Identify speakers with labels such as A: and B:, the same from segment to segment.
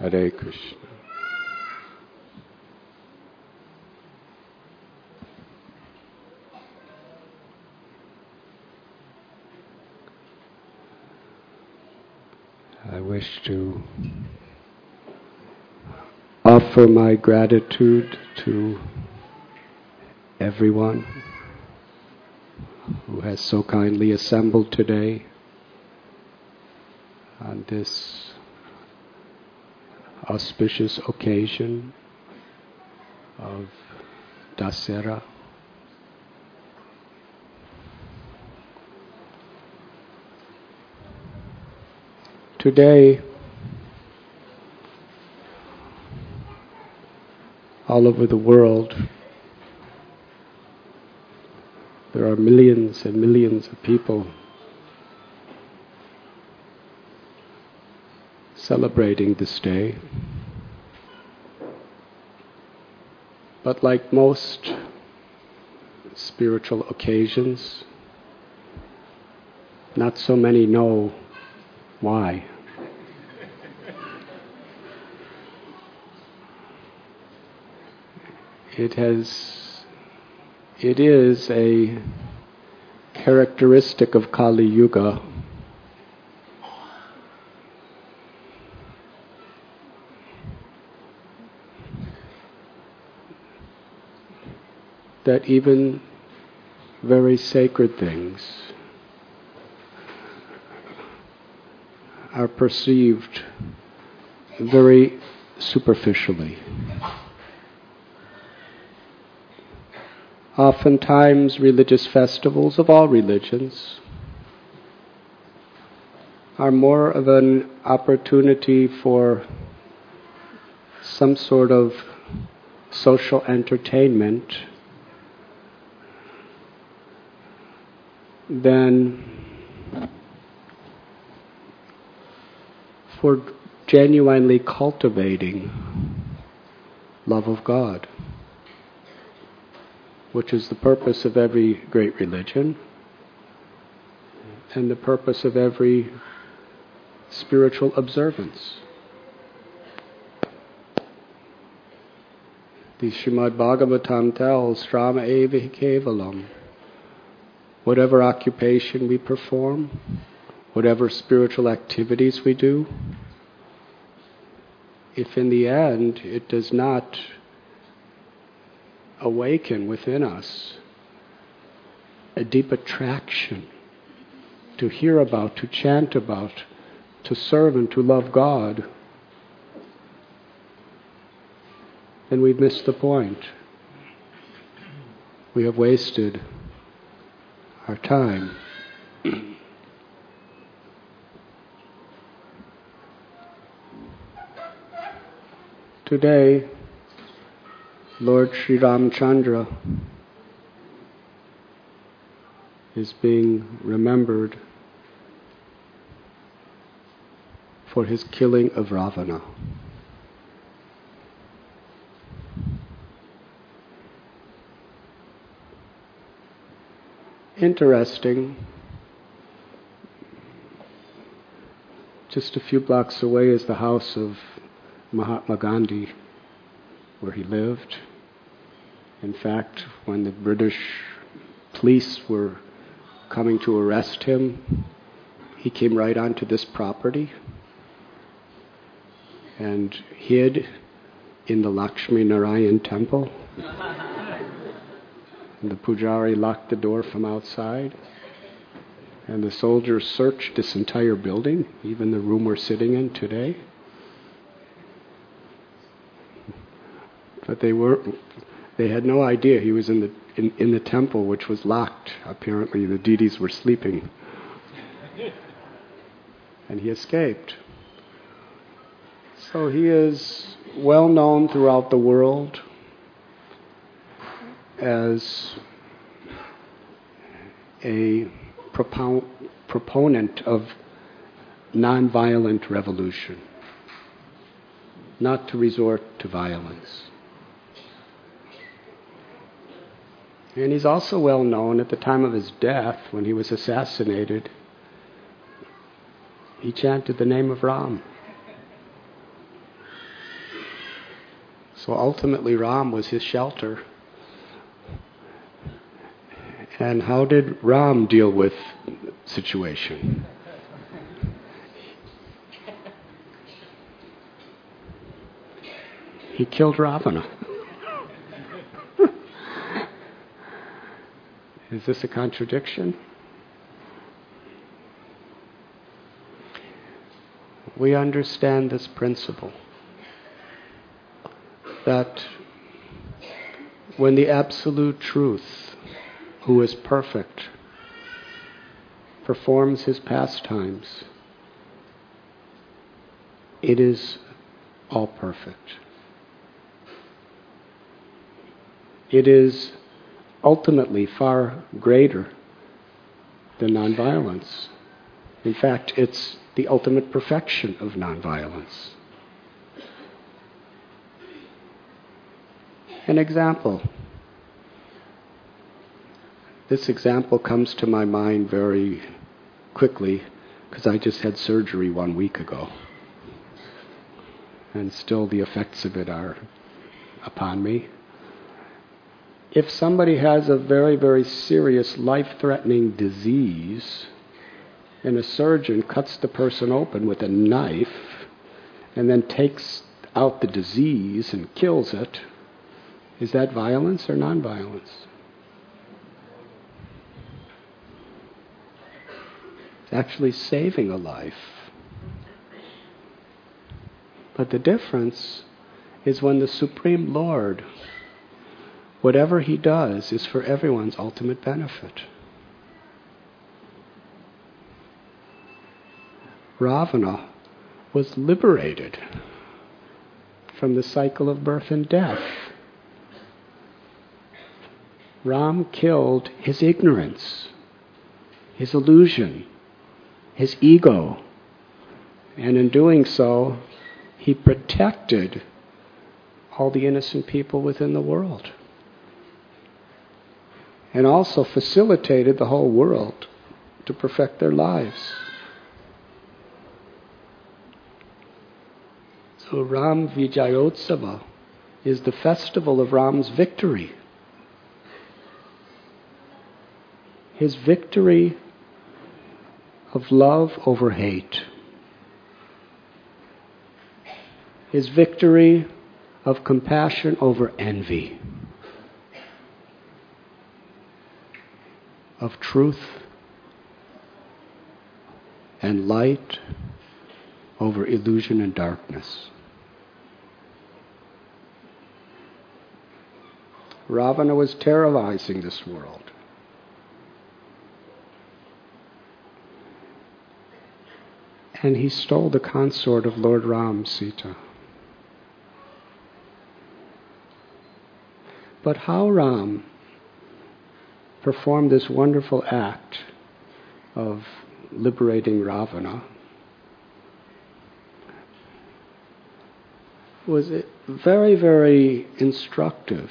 A: Hare Krishna. I wish to offer my gratitude to everyone who has so kindly assembled today on this auspicious occasion of Dasera. Today, all over the world, there are millions and millions of people celebrating this day. But like most spiritual occasions, not so many know why. It is a characteristic of Kali Yuga that even very sacred things are perceived very superficially. Oftentimes, religious festivals of all religions are more of an opportunity for some sort of social entertainment than for genuinely cultivating love of God, which is the purpose of every great religion and the purpose of every spiritual observance. The Srimad Bhagavatam tells, Shrama eva hi kevalam. Whatever occupation we perform, whatever spiritual activities we do, if in the end it does not awaken within us a deep attraction to hear about, to chant about, to serve and to love God, then we've missed the point. We have wasted our time. Today, Lord Sri Ramchandra is being remembered for his killing of Ravana. Interesting, just a few blocks away is the house of Mahatma Gandhi, where he lived. In fact, when the British police were coming to arrest him, he came right onto this property and hid in the Lakshmi Narayan temple. And the pujari locked the door from outside. And the soldiers searched this entire building, even the room we're sitting in today. But they had no idea he was in the temple, which was locked. Apparently the deities were sleeping. And he escaped. So he is well known throughout the world as a proponent of nonviolent revolution, not to resort to violence. And he's also well known at the time of his death, when he was assassinated, he chanted the name of Ram. So ultimately Ram was his shelter. And how did Ram deal with the situation? He killed Ravana. Is this a contradiction? We understand this principle that when the Absolute Truth, who is perfect, performs his pastimes, it is all perfect. It is ultimately far greater than nonviolence. In fact, it's the ultimate perfection of nonviolence. An example. This example comes to my mind very quickly because I just had surgery 1 week ago. And still the effects of it are upon me. If somebody has a very, very serious life-threatening disease, and a surgeon cuts the person open with a knife and then takes out the disease and kills it, is that violence or nonviolence? It's actually saving a life. But the difference is when the Supreme Lord, whatever he does is for everyone's ultimate benefit. Ravana was liberated from the cycle of birth and death. Ram killed his ignorance, his illusion, his ego, and in doing so, he protected all the innocent people within the world, and also facilitated the whole world to perfect their lives. So Ram Vijayotsava is the festival of Ram's victory. His victory of love over hate. His victory of compassion over envy. Of truth and light over illusion and darkness. Ravana was terrorizing this world. And he stole the consort of Lord Ram, Sita. But how Ram performed this wonderful act of liberating Ravana was very, very instructive.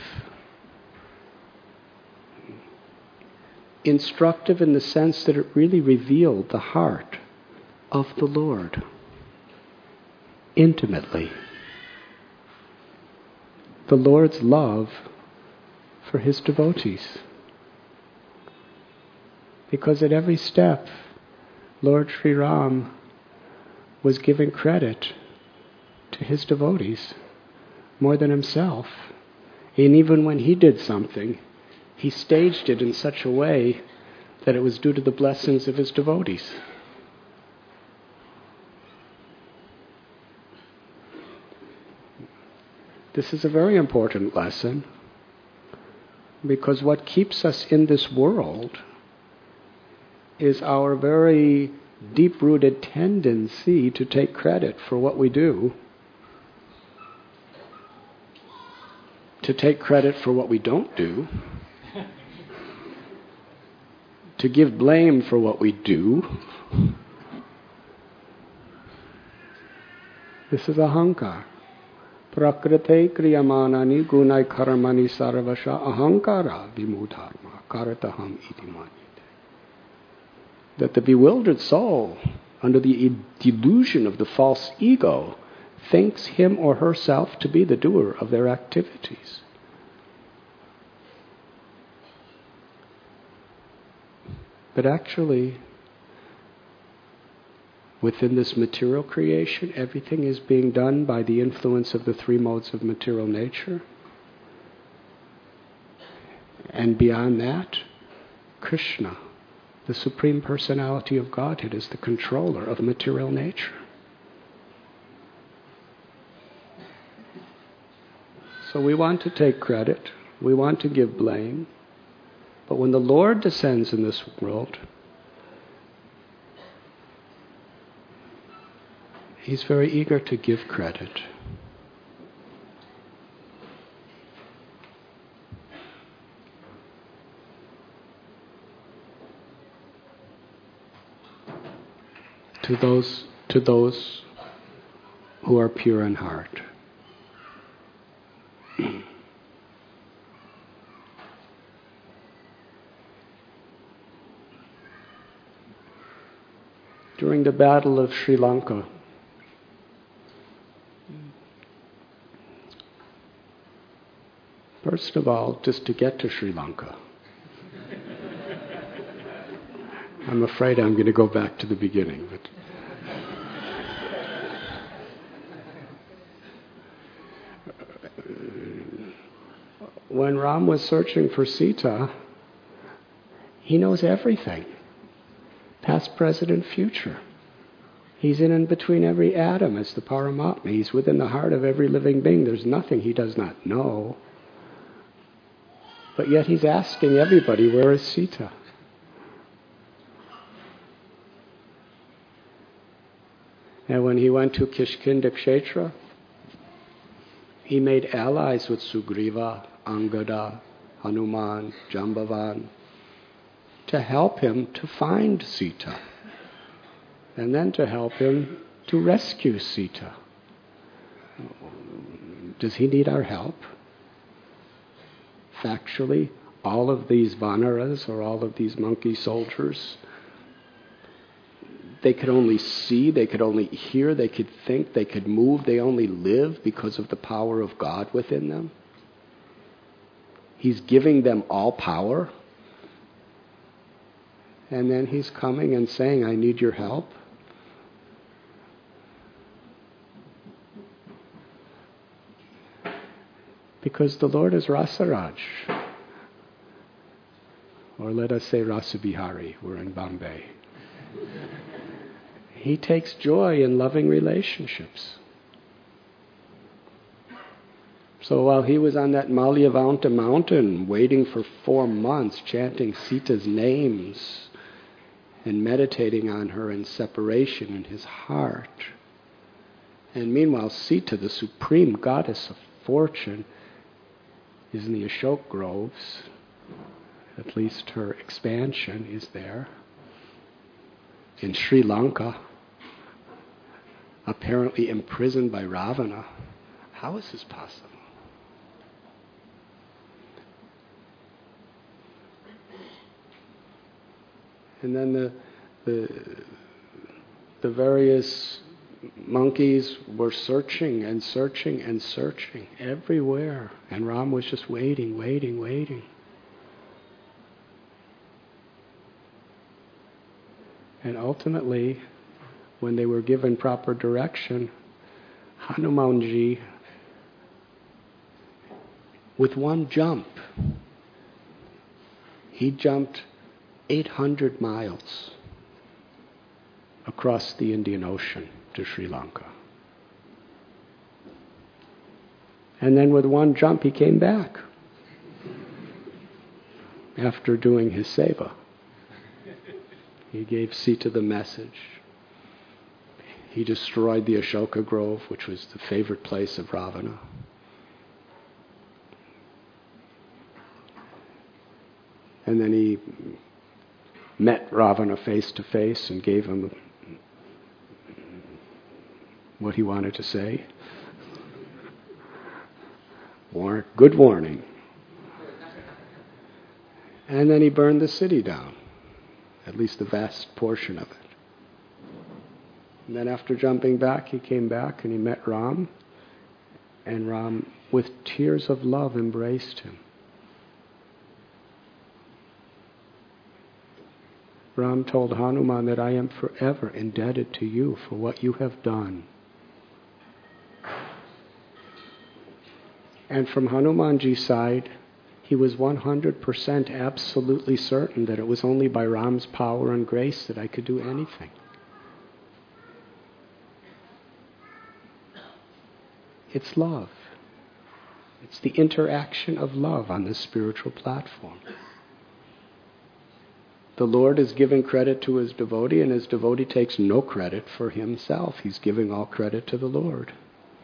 A: Instructive in the sense that it really revealed the heart of the Lord intimately. The Lord's love for his devotees. Because at every step, Lord Sri Ram was giving credit to his devotees more than himself. And even when he did something, he staged it in such a way that it was due to the blessings of his devotees. This is a very important lesson, because what keeps us in this world is our very deep-rooted tendency to take credit for what we do, to take credit for what we don't do, to give blame for what we do. This is ahankar. Prakrite kriyamanani gunai karmani sarvasha ahankara vimudharma karataham iti manyate. That the bewildered soul, under the delusion of the false ego, thinks him or herself to be the doer of their activities. But actually, within this material creation, everything is being done by the influence of the three modes of material nature. And beyond that, Krishna, the Supreme Personality of Godhead, is the controller of material nature. So we want to take credit, we want to give blame, but when the Lord descends in this world, He's very eager to give credit. To those who are pure in heart. During the Battle of Sri Lanka, first of all, just to get to Sri Lanka, I'm afraid I'm going to go back to the beginning. But when Ram was searching for Sita, he knows everything. Past, present, and future. He's in between every atom as the Paramatma. He's within the heart of every living being. There's nothing he does not know. But yet he's asking everybody, where is Sita? And when he went to Kishkinda Kshetra, he made allies with Sugriva, Angada, Hanuman, Jambavan, to help him to find Sita, and then to help him to rescue Sita. Does he need our help? Factually, all of these Vanaras, or all of these monkey soldiers, they could only see, they could only hear, they could think, they could move, they only live because of the power of God within them. He's giving them all power. And then he's coming and saying, I need your help. Because the Lord is Rasaraj. Or let us say Rasabihari. We're in Bombay. He takes joy in loving relationships. So while he was on that Malyavanta mountain, waiting for 4 months, chanting Sita's names, and meditating on her in separation in his heart. And meanwhile, Sita, the supreme goddess of fortune, is in the Ashok groves. At least her expansion is there. In Sri Lanka, apparently imprisoned by Ravana. How is this possible? And then the various monkeys were searching and searching and searching everywhere. And Ram was just waiting, waiting, waiting. And ultimately, when they were given proper direction, Hanumanji, with one jump, he jumped 800 miles across the Indian Ocean to Sri Lanka. And then with one jump he came back after doing his seva. He gave Sita the message. He destroyed the Ashoka Grove, which was the favorite place of Ravana. And then he met Ravana face to face and gave him what he wanted to say. Good warning. And then he burned the city down, at least the vast portion of it. And then after jumping back, he came back and he met Ram. And Ram, with tears of love, embraced him. Ram told Hanuman that I am forever indebted to you for what you have done. And from Hanumanji's side, he was 100% absolutely certain that it was only by Ram's power and grace that I could do anything. It's love. It's the interaction of love on this spiritual platform. The Lord is giving credit to his devotee, and his devotee takes no credit for himself. He's giving all credit to the Lord.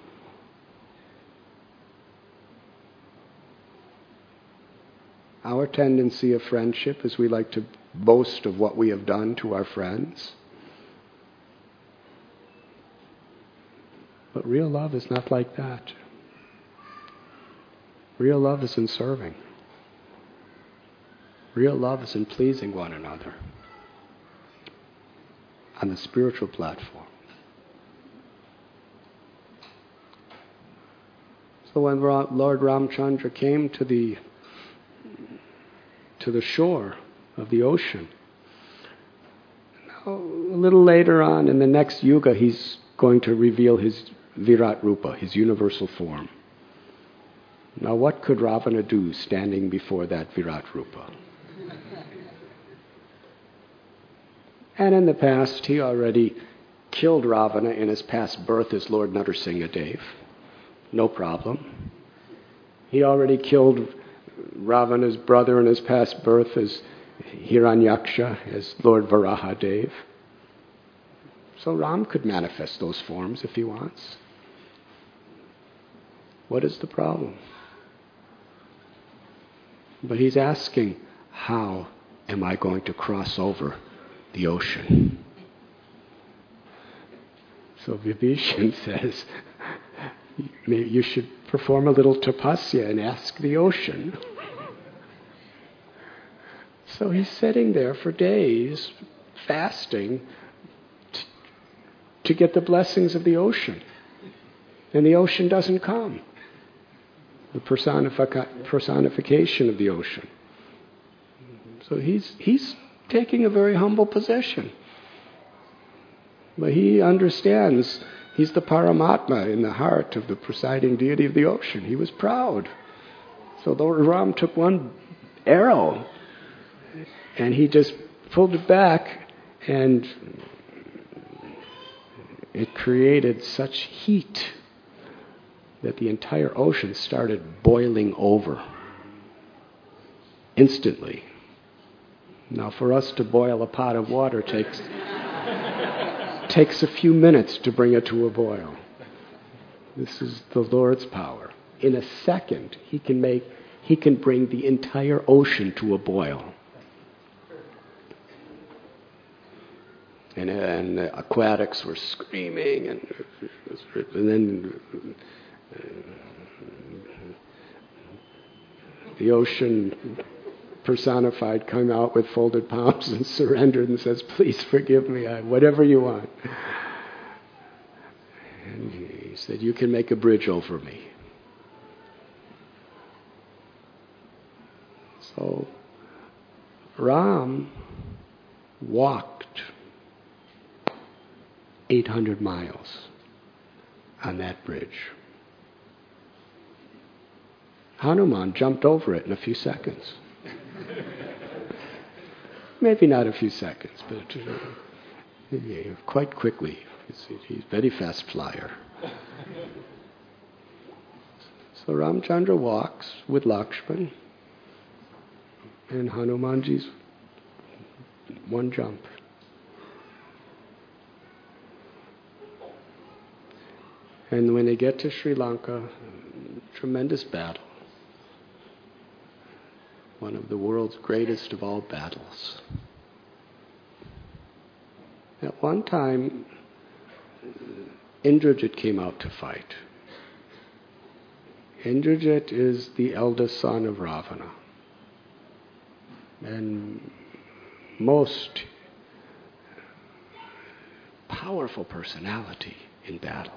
A: Our tendency of friendship is we like to boast of what we have done to our friends. But real love is not like that. Real love is in serving. Real love is in pleasing one another on the spiritual platform. So when Lord Ramchandra came to the shore of the ocean, now, a little later on in the next yuga, he's going to reveal his Virat Rupa, his universal form. Now what could Ravana do standing before that Virat Rupa? And in the past, he already killed Ravana in his past birth as Lord Narsinghadev. No problem. He already killed Ravana's brother in his past birth as Hiranyaksha, as Lord Varahadev. So Ram could manifest those forms if he wants. What is the problem? But he's asking, how am I going to cross over the ocean? So Vibhishan says, you should perform a little tapasya and ask the ocean. So he's sitting there for days, fasting, to get the blessings of the ocean. And the ocean doesn't come. The personification of the ocean. So he's taking a very humble position. But he understands he's the Paramatma in the heart of the presiding deity of the ocean. He was proud. So Lord Ram took one arrow and he just pulled it back, and it created such heat that the entire ocean started boiling over instantly. Now, for us to boil a pot of water takes a few minutes to bring it to a boil. This is the Lord's power. In a second, He can bring the entire ocean to a boil. And the aquatics were screaming, and then the ocean personified come out with folded palms and surrendered and says, "Please forgive me, whatever you want." And he said, "You can make a bridge over me." So Ram walked 800 miles on that bridge. Hanuman jumped over it in a few seconds. Maybe not a few seconds, but quite quickly. He's a very fast flyer. So Ramchandra walks with Lakshman, and Hanumanji's one jump. And when they get to Sri Lanka, tremendous battle. One of the world's greatest of all battles. At one time, Indrajit came out to fight. Indrajit is the eldest son of Ravana. And most powerful personality in battle.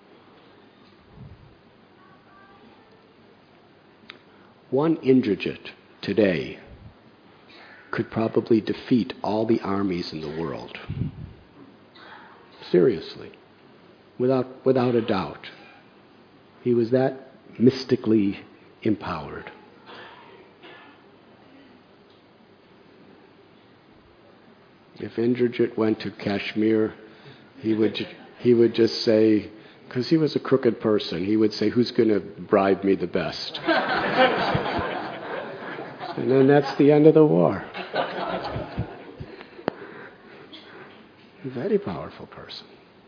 A: One Indrajit today could probably defeat all the armies in the world. Seriously. Without a doubt. He was that mystically empowered. If Indrajit went to Kashmir, he would just say, because he was a crooked person, he would say, who's going to bribe me the best? And then that's the end of the war. A very powerful person.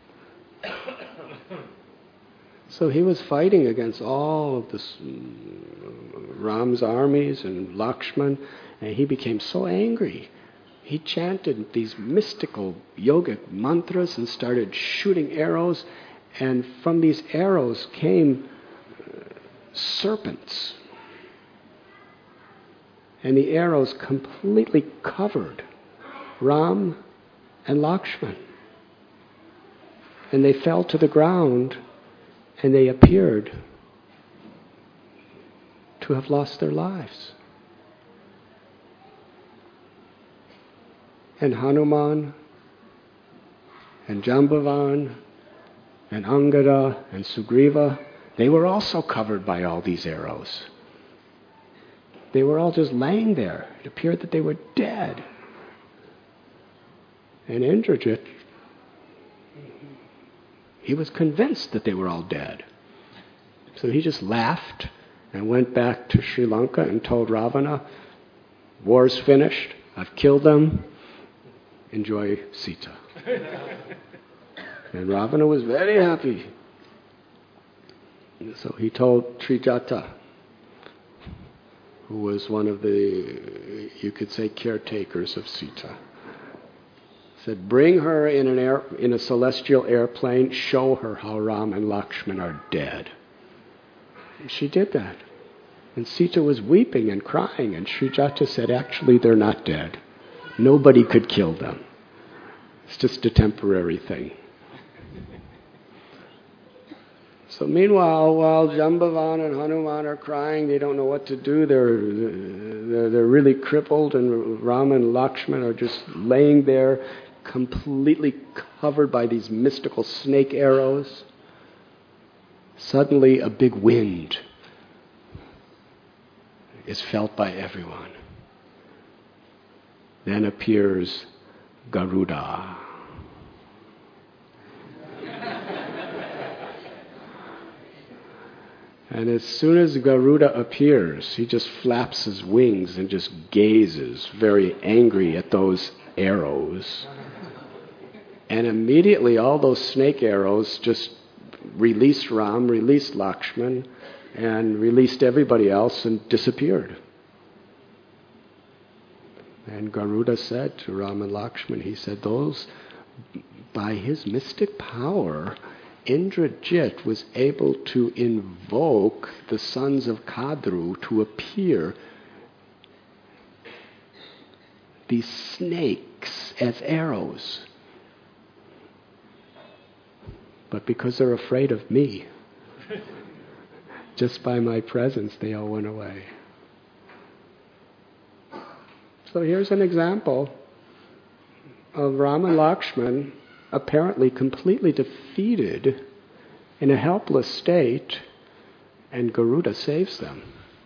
A: So he was fighting against all of this Ram's armies and Lakshman, and he became so angry. He chanted these mystical yogic mantras and started shooting arrows, and from these arrows came serpents. And the arrows completely covered Ram and Lakshman. And they fell to the ground, and they appeared to have lost their lives. And Hanuman, and Jambavan, and Angada, and Sugriva, they were also covered by all these arrows. They were all just laying there. It appeared that they were dead. And Indrajit, he was convinced that they were all dead. So he just laughed and went back to Sri Lanka and told Ravana, war's finished, I've killed them, enjoy Sita. And Ravana was very happy. So he told Trijata, who was one of the, you could say, caretakers of Sita, said, bring her in a celestial airplane, show her how Ram and Lakshman are dead. And she did that. And Sita was weeping and crying, and Trijata said, actually, they're not dead. Nobody could kill them. It's just a temporary thing. So meanwhile, while Jambavan and Hanuman are crying, they don't know what to do. They're really crippled, and Rama and Lakshman are just laying there, completely covered by these mystical snake arrows. Suddenly, a big wind is felt by everyone. Then appears Garuda. And as soon as Garuda appears, he just flaps his wings and just gazes very angry at those arrows. And immediately all those snake arrows just released Ram, released Lakshman, and released everybody else and disappeared. And Garuda said to Ram and Lakshman, he said, those, by his mystic power, Indrajit was able to invoke the sons of Kadru to appear, these snakes, as arrows. But because they're afraid of me, just by my presence, they all went away. So here's an example of Ram and Lakshman apparently completely defeated in a helpless state, and Garuda saves them.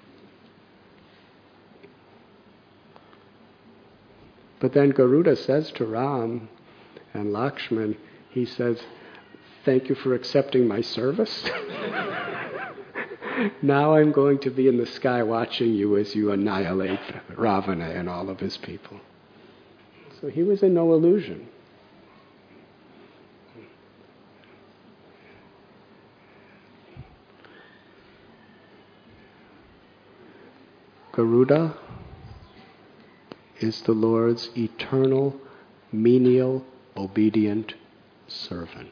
A: But then Garuda says to Ram and Lakshman, he says, thank you for accepting my service. Now I'm going to be in the sky watching you as you annihilate Ravana and all of his people. So he was in no illusion. Garuda is the Lord's eternal, menial, obedient servant.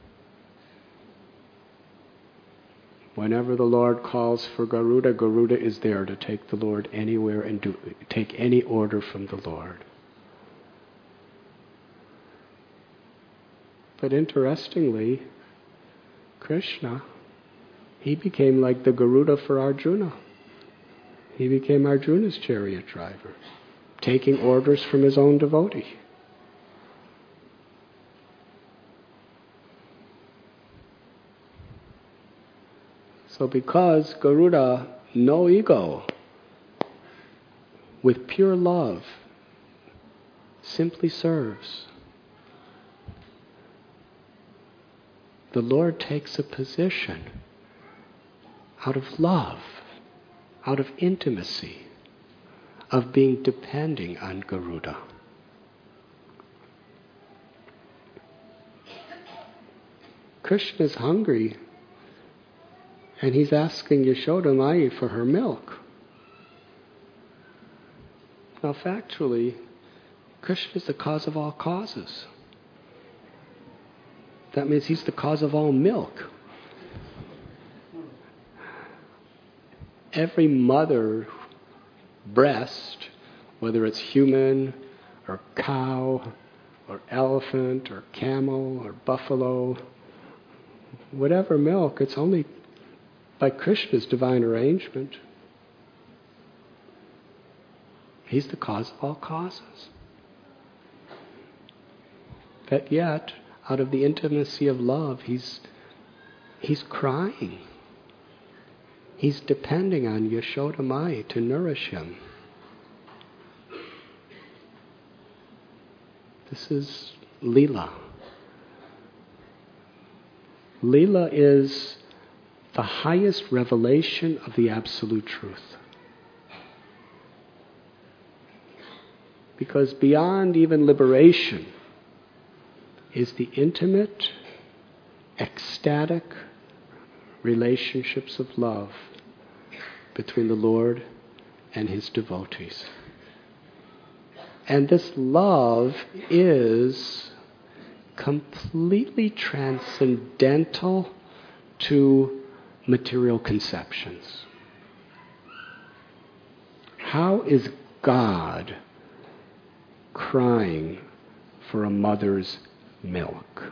A: Whenever the Lord calls for Garuda, Garuda is there to take the Lord anywhere and take any order from the Lord. But interestingly, Krishna, he became like the Garuda for Arjuna. He became Arjuna's chariot driver, taking orders from his own devotee. So because Garuda, no ego, with pure love, simply serves, the Lord takes a position out of love, out of intimacy, of being depending on Garuda. Krishna is hungry, and he's asking Yashoda Mai for her milk. Now, factually, Krishna is the cause of all causes. That means he's the cause of all milk. Every mother breast, whether it's human or cow or elephant or camel or buffalo, whatever milk, it's only by Krishna's divine arrangement. He's the cause of all causes. But yet, out of the intimacy of love, he's crying. He's depending on Yashoda Mai to nourish him. This is Leela. Leela is the highest revelation of the absolute truth. Because beyond even liberation is the intimate, ecstatic relationships of love between the Lord and his devotees. And this love is completely transcendental to material conceptions. How is God crying for a mother's milk?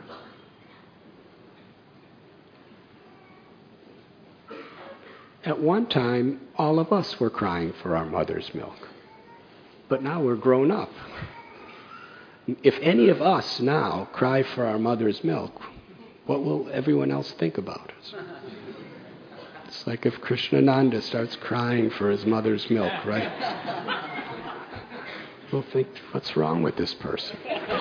A: At one time, all of us were crying for our mother's milk. But now we're grown up. If any of us now cry for our mother's milk, what will everyone else think about us? It's like if Krishnananda starts crying for his mother's milk, right? We'll think, what's wrong with this person?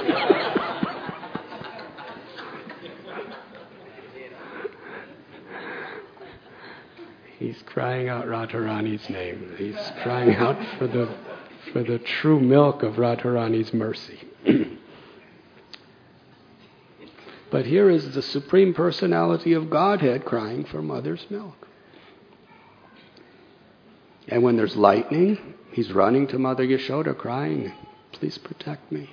A: He's crying out Radharani's name. He's crying out for the true milk of Radharani's mercy. But here is the Supreme Personality of Godhead crying for mother's milk. And when there's lightning, he's running to Mother Yashoda crying, please protect me.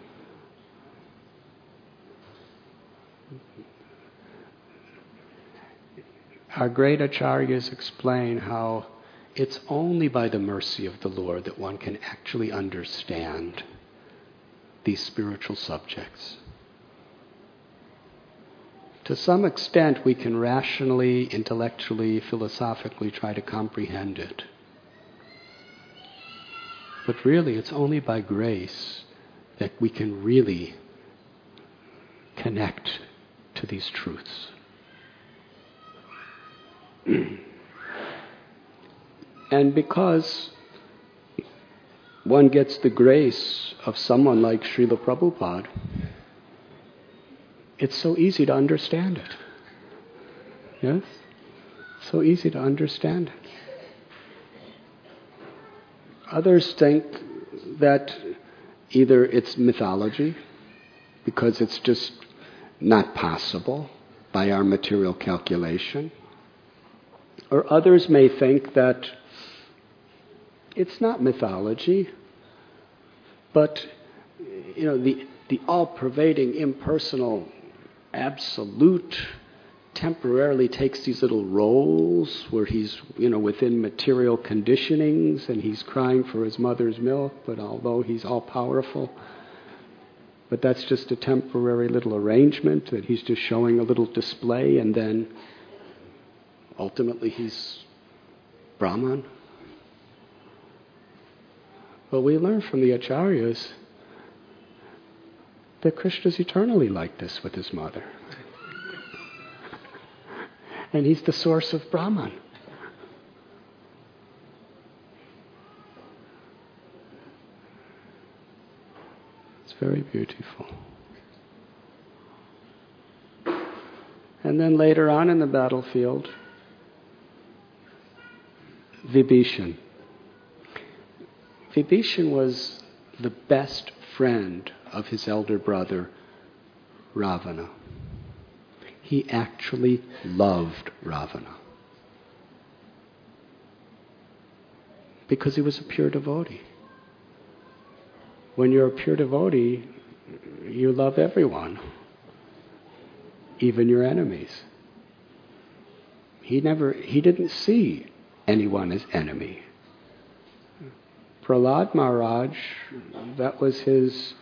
A: Our great acharyas explain how it's only by the mercy of the Lord that one can actually understand these spiritual subjects. To some extent, we can rationally, intellectually, philosophically try to comprehend it. But really, it's only by grace that we can really connect to these truths. And because one gets the grace of someone like Srila Prabhupada, it's so easy to understand it. Yes? So easy to understand it. Others think that either it's mythology, because it's just not possible by our material calculation, or others may think that it's not mythology, but the all-pervading, impersonal, absolute temporarily takes these little roles where he's, within material conditionings and he's crying for his mother's milk, but although he's all-powerful, But that's just a temporary little arrangement that he's just showing a little display, and then ultimately he's Brahman. But we learn from the Acharyas that Krishna's eternally like this with his mother. And he's the source of Brahman. It's very beautiful. And then later on in the battlefield, Vibhishan. Vibhishan was the best friend of his elder brother, Ravana. He actually loved Ravana because he was a pure devotee. When you're a pure devotee, you love everyone, even your enemies. He didn't see anyone as enemy. Prahlad Maharaj, that was his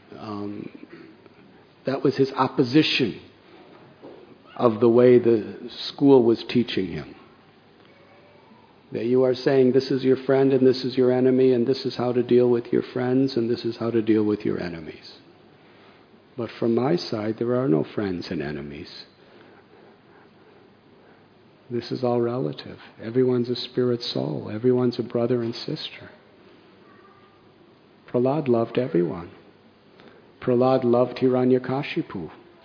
A: opposition of the way the school was teaching him. That you are saying this is your friend and this is your enemy, and this is how to deal with your friends and this is how to deal with your enemies. But from my side, there are no friends and enemies. This is all relative. Everyone's a spirit soul. Everyone's a brother and sister. Prahlad loved everyone. Prahlad loved Hiranyakashipu.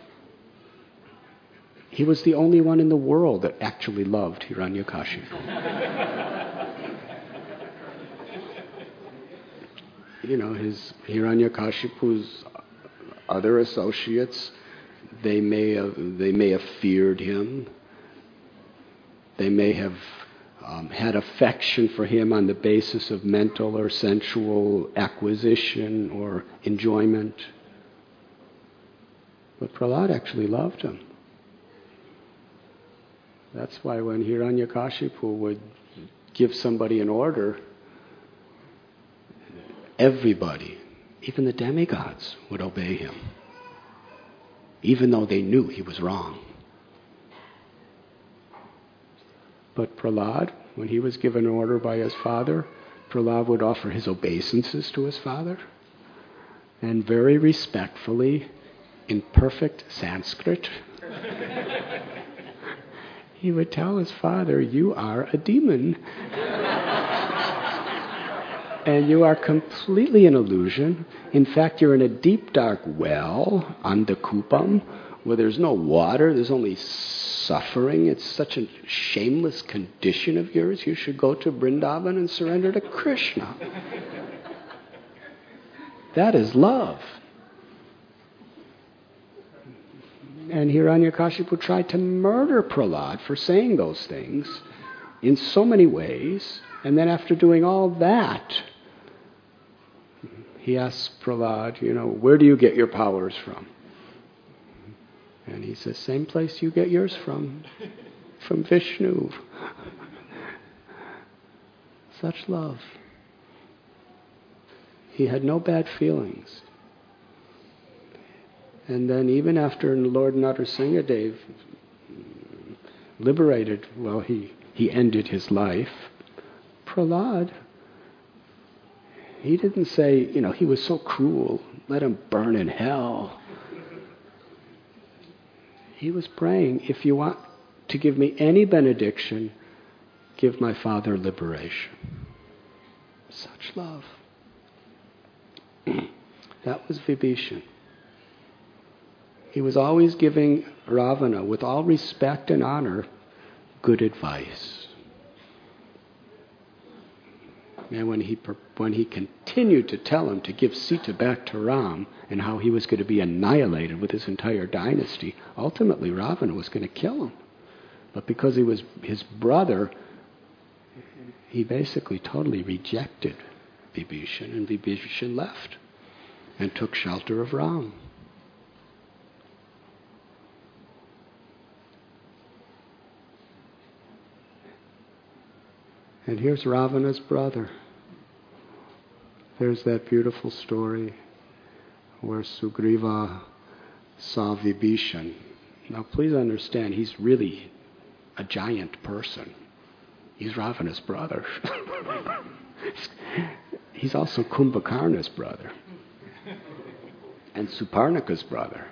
A: He was the only one in the world that actually loved Hiranyakashipu. His Hiranyakashipu's other associates, they may have feared him. They may have had affection for him on the basis of mental or sensual acquisition or enjoyment. But Prahlad actually loved him. That's why when Hiranyakashipu would give somebody an order, everybody, even the demigods, would obey him, even though they knew he was wrong. But Prahlad, when he was given an order by his father, Prahlad would offer his obeisances to his father, and very respectfully, in perfect Sanskrit, he would tell his father, "You are a demon. And you are completely an illusion. In fact, you're in a deep, dark well, Andakupam, where there's no water, there's only suffering. It's such a shameless condition of yours. You should go to Vrindavan and surrender to Krishna." That is love. And Hiranyakashipu tried to murder Prahlad for saying those things in so many ways. And then after doing all that, he asked Prahlad, "Where do you get your powers from?" And he says, "Same place you get yours from Vishnu." Such love. He had no bad feelings. And then even after Lord Narasimhadev liberated, he ended his life, Prahlad, he didn't say, he was so cruel, let him burn in hell. He was praying, if you want to give me any benediction, give my father liberation. Such love. That was Vibhishan. He was always giving Ravana, with all respect and honor, good advice. And when he continued to tell him to give Sita back to Ram and how he was going to be annihilated with his entire dynasty, ultimately Ravana was going to kill him. But because he was his brother, he basically totally rejected Vibhishan, and Vibhishan left and took shelter of Ram. And here's Ravana's brother. There's that beautiful story where Sugriva saw Vibhishan. Now please understand, he's really a giant person. He's Ravana's brother. He's also Kumbhakarna's brother. And Suparnaka's brother.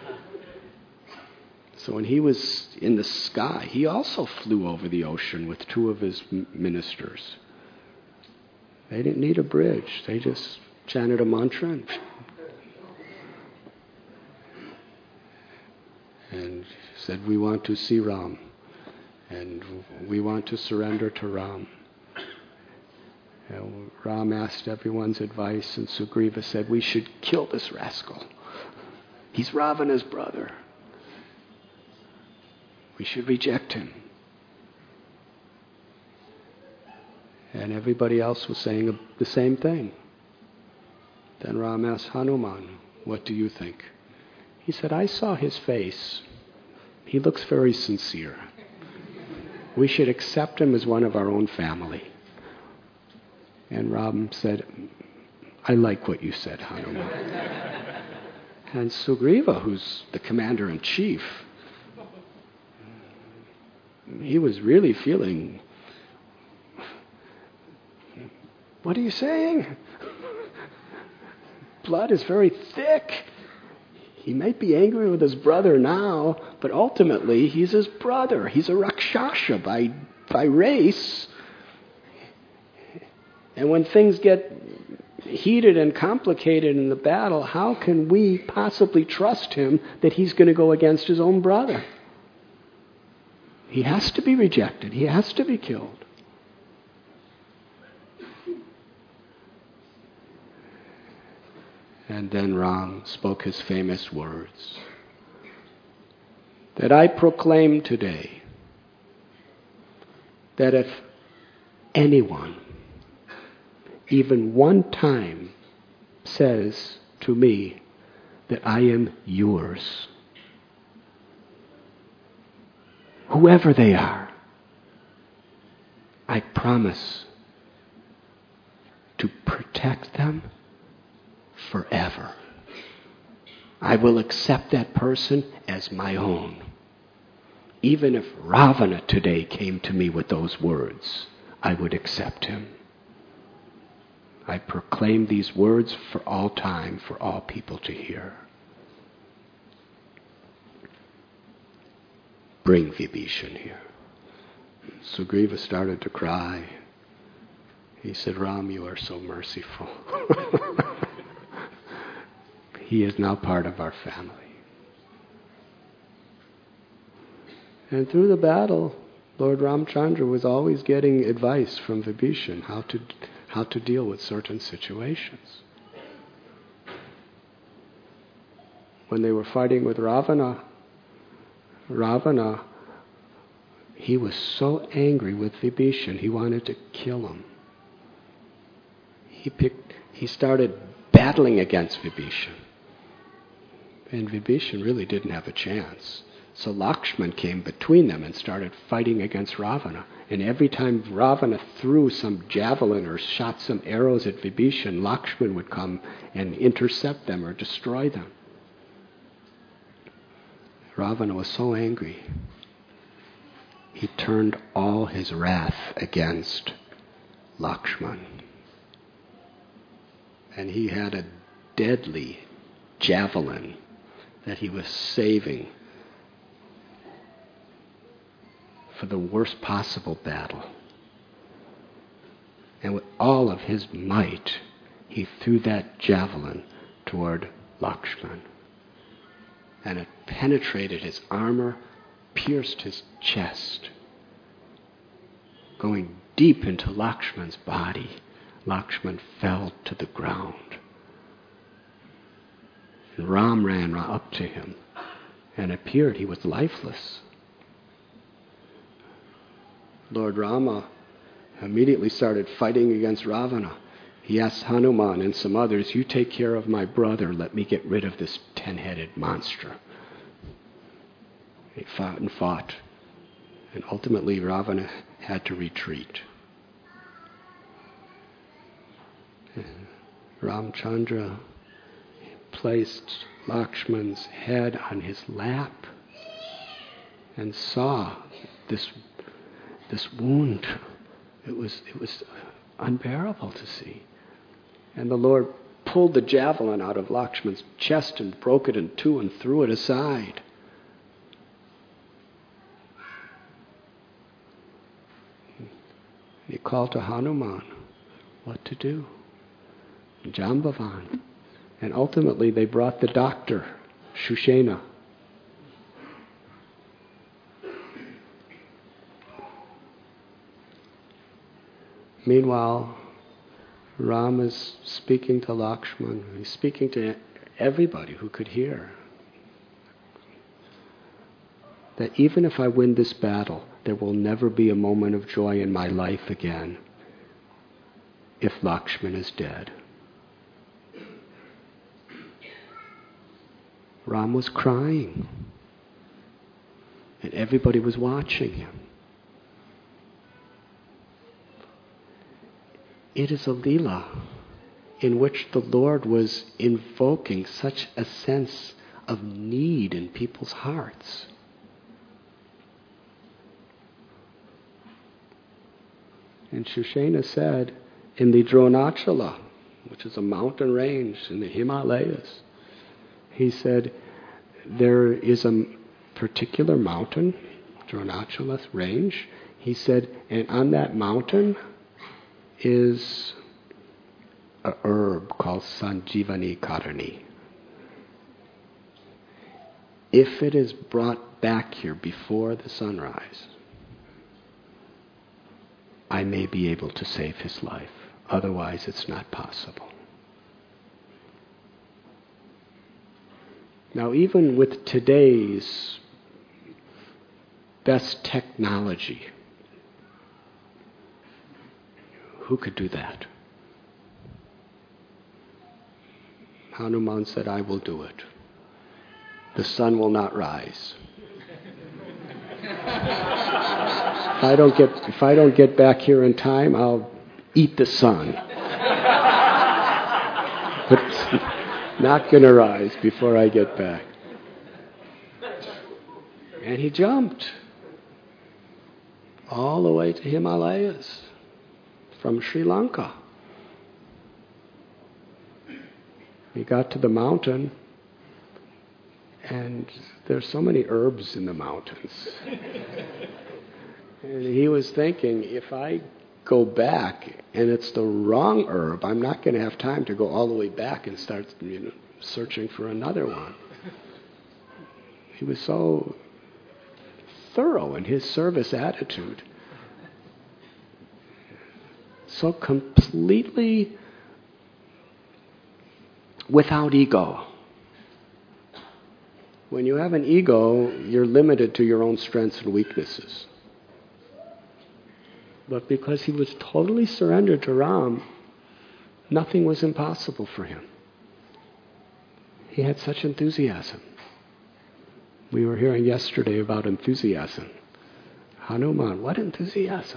A: So when he was in the sky, he also flew over the ocean with two of his ministers. They didn't need a bridge. They just chanted a mantra and said, we want to see Ram. And we want to surrender to Ram. And Ram asked everyone's advice, and Sugriva said, we should kill this rascal. He's Ravana's brother. We should reject him. And everybody else was saying the same thing. Then Ram asked Hanuman, what do you think? He said, I saw his face. He looks very sincere. We should accept him as one of our own family. And Ram said, I like what you said, Hanuman. And Sugriva, who's the commander-in-chief, he was really feeling, what are you saying? Blood is very thick. He might be angry with his brother now, but ultimately he's his brother. He's a Rakshasa by race. And when things get heated and complicated in the battle, how can we possibly trust him that he's going to go against his own brother? He has to be rejected. He has to be killed. And then Ram spoke his famous words that I proclaim today that if anyone, even one time, says to me that I am yours, whoever they are, I promise to protect them forever. I will accept that person as my own. Even if Ravana today came to me with those words, I would accept him. I proclaim these words for all time, for all people to hear. Bring Vibhishan here. Sugriva started to cry. He said, Ram, you are so merciful. He is now part of our family. And through the battle, Lord Ramchandra was always getting advice from Vibhishan how to deal with certain situations. When they were fighting with Ravana, he was so angry with Vibhishan, he wanted to kill him. He started battling against Vibhishan. And Vibhishan really didn't have a chance. So Lakshman came between them and started fighting against Ravana. And every time Ravana threw some javelin or shot some arrows at Vibhishan, Lakshman would come and intercept them or destroy them. Ravana was so angry, he turned all his wrath against Lakshman. And he had a deadly javelin that he was saving for the worst possible battle. And with all of his might, he threw that javelin toward Lakshman. And it penetrated his armor, pierced his chest. Going deep into Lakshman's body, Lakshman fell to the ground. And Ram ran up to him and appeared. He was lifeless. Lord Rama immediately started fighting against Ravana. He asked Hanuman and some others, you take care of my brother, let me get rid of this 10-headed monster. He fought and fought. And ultimately Ravana had to retreat. And Ramchandra placed Lakshman's head on his lap and saw this wound. It was unbearable to see. And the Lord pulled the javelin out of Lakshman's chest and broke it in two and threw it aside. He called to Hanuman what to do. Jambavan. And ultimately they brought the doctor, Shushena. Meanwhile, Ram is speaking to Lakshman. He's speaking to everybody who could hear. That even if I win this battle, there will never be a moment of joy in my life again if Lakshman is dead. Ram was crying. And everybody was watching him. It is a Leela in which the Lord was invoking such a sense of need in people's hearts. And Shushena said, in the Dronachala, which is a mountain range in the Himalayas, he said, there is a particular mountain, Dronachala range. He said, and on that mountain is a herb called Sanjivani Karani. If it is brought back here before the sunrise, I may be able to save his life. Otherwise, it's not possible. Now, even with today's best technology, who could do that? Hanuman said, I will do it. The sun will not rise. If I don't get back here in time, I'll eat the sun. But it's not going to rise before I get back. And he jumped all the way to Himalayas from Sri Lanka. He got to the mountain, and there's so many herbs in the mountains. And he was thinking, if I go back and it's the wrong herb, I'm not going to have time to go all the way back and start, searching for another one. He was so thorough in his service attitude, so completely without ego. When you have an ego, you're limited to your own strengths and weaknesses. But because he was totally surrendered to Ram, nothing was impossible for him. He had such enthusiasm. We were hearing yesterday about enthusiasm. Hanuman, what enthusiasm?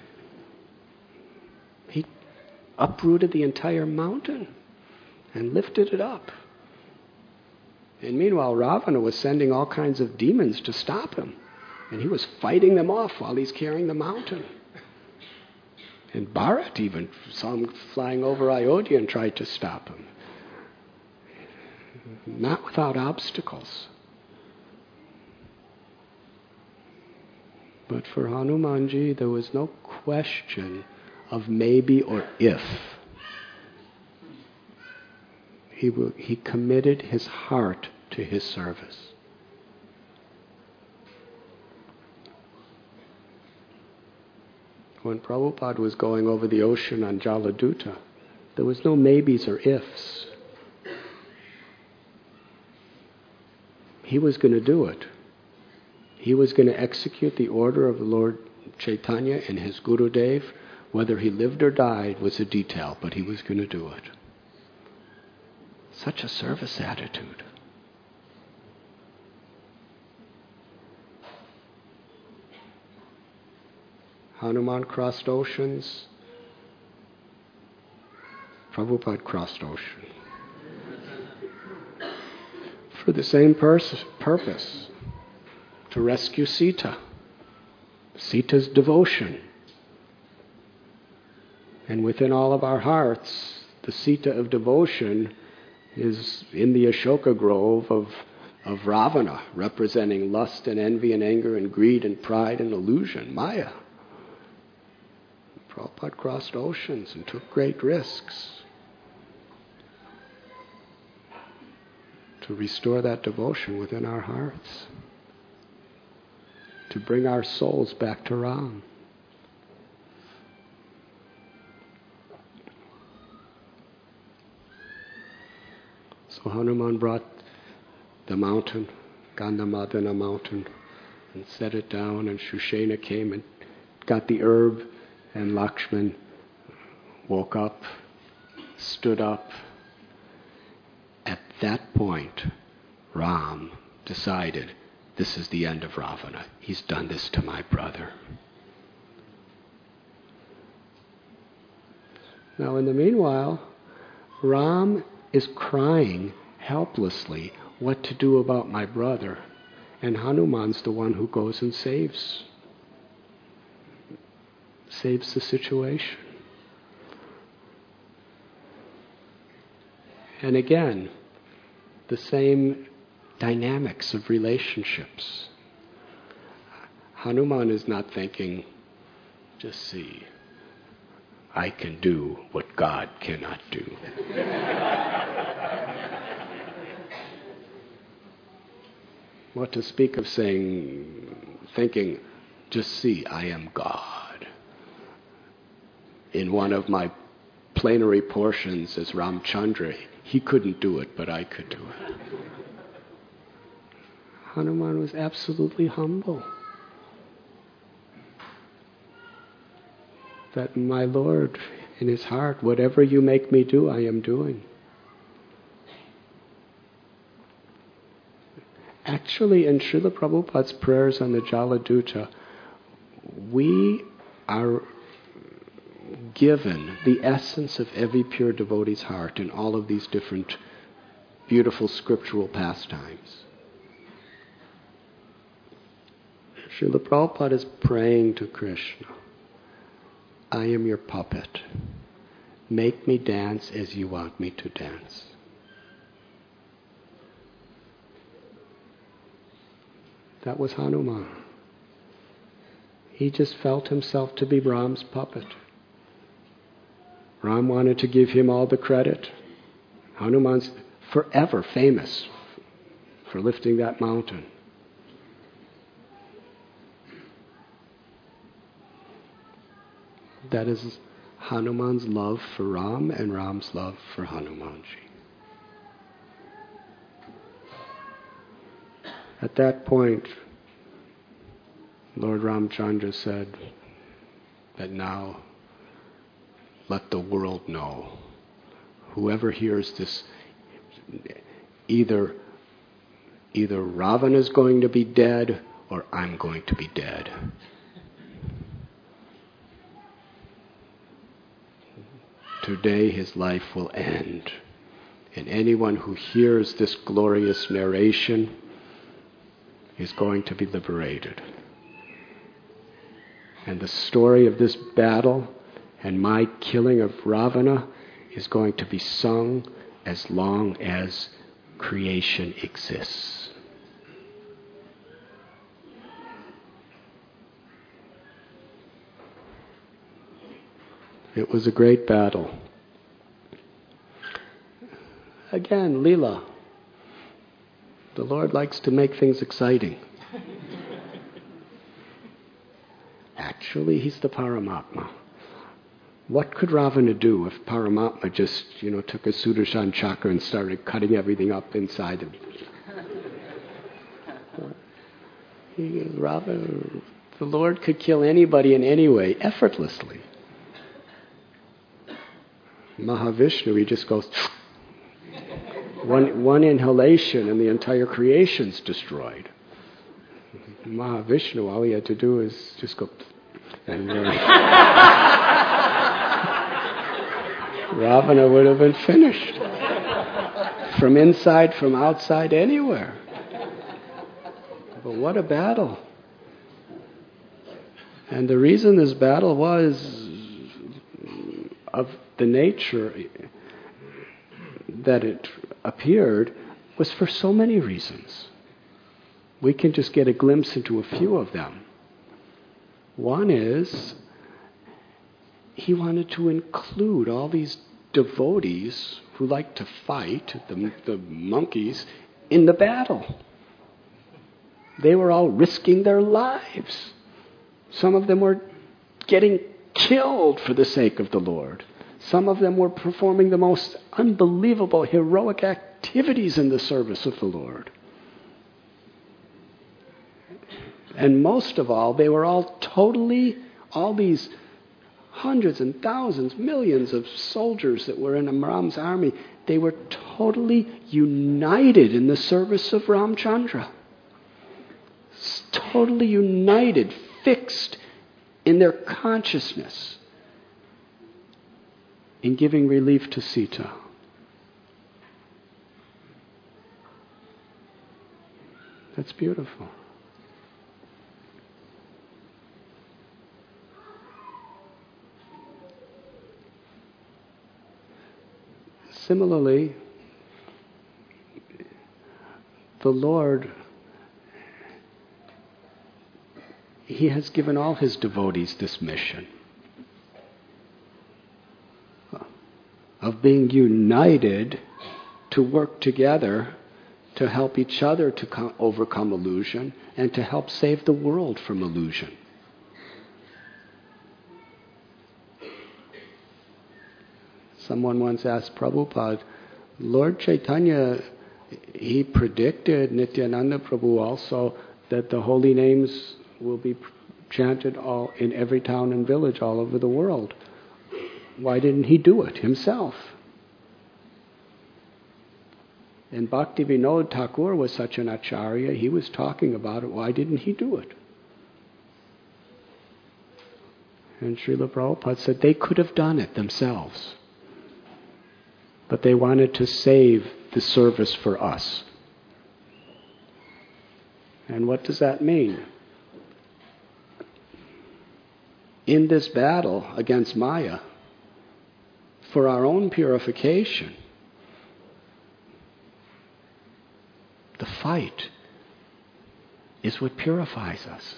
A: He uprooted the entire mountain and lifted it up. And meanwhile, Ravana was sending all kinds of demons to stop him. And he was fighting them off while he's carrying the mountain. And Bharat even saw him flying over Ayodhya and tried to stop him. Not without obstacles. But for Hanumanji, there was no question of maybe or if. He committed his heart to his service. When Prabhupada was going over the ocean on Jaladuta, there was no maybes or ifs. He was going to do it. He was going to execute the order of the Lord Chaitanya and his Gurudev. Whether he lived or died was a detail, but he was going to do it. Such a service attitude. Hanuman crossed oceans. Prabhupada crossed ocean. for the same purpose, to rescue Sita. Sita's devotion. And within all of our hearts, the Sita of devotion is in the Ashoka grove of Ravana, representing lust and envy and anger and greed and pride and illusion, Maya. Prabhupada crossed oceans and took great risks to restore that devotion within our hearts, to bring our souls back to Ram. So Hanuman brought the mountain, Gandhamadana mountain, and set it down, and Shushena came and got the herb, and Lakshman woke up, stood up. At that point, Ram decided, this is the end of Ravana. He's done this to my brother. Now in the meanwhile, Ram is crying helplessly what to do about my brother. And Hanuman's the one who goes and saves the situation. And again, the same dynamics of relationships. Hanuman is not thinking, just see, I can do what God cannot do. What to speak of thinking, just see, I am God. In one of my plenary portions as Ramchandra, he couldn't do it, but I could do it. Hanuman was absolutely humble. That my Lord, in his heart, whatever you make me do, I am doing. Actually, in Srila Prabhupada's prayers on the Jaladuta, we are given the essence of every pure devotee's heart in all of these different beautiful scriptural pastimes. Srila Prabhupada is praying to Krishna, I am your puppet. Make me dance as you want me to dance. That was Hanuman. He just felt himself to be Ram's puppet. Ram wanted to give him all the credit. Hanuman's forever famous for lifting that mountain. That is Hanuman's love for Ram and Ram's love for Hanumanji. At that point, Lord Ramchandra said that now let the world know. Whoever hears this, either Ravana is going to be dead or I'm going to be dead. Today his life will end. And anyone who hears this glorious narration is going to be liberated. And the story of this battle and my killing of Ravana is going to be sung as long as creation exists. It was a great battle. Again, Leela. The Lord likes to make things exciting. Actually, he's the Paramatma. What could Ravana do if Paramatma just, took a Sudarshan chakra and started cutting everything up inside him? The Lord could kill anybody in any way, effortlessly. Mahavishnu, he just goes, one inhalation and the entire creation's destroyed. Mahavishnu, all he had to do is just go, and Ravana would have been finished. from inside, from outside, anywhere. But what a battle. And the reason this battle was of the nature that it appeared was for so many reasons. We can just get a glimpse into a few of them. One is, he wanted to include all these devotees who like to fight, the monkeys, in the battle. They were all risking their lives. Some of them were getting killed for the sake of the Lord. Some of them were performing the most unbelievable heroic activities in the service of the Lord. And most of all, they were all these hundreds and thousands, millions of soldiers that were in Ram's army, they were totally united in the service of Ramchandra. Totally united, fixed in their consciousness in giving relief to Sita. That's beautiful. Similarly, the Lord, He has given all His devotees this mission of being united to work together to help each other to overcome illusion and to help save the world from illusion. Someone once asked Prabhupada, Lord Chaitanya, he predicted, Nityananda Prabhu also, that the holy names will be chanted all in every town and village all over the world. Why didn't he do it himself? And Bhakti Vinod Thakur was such an acharya, he was talking about it. Why didn't he do it? And Srila Prabhupada said they could have done it themselves. But they wanted to save the service for us. And what does that mean? In this battle against Maya, for our own purification, the fight is what purifies us.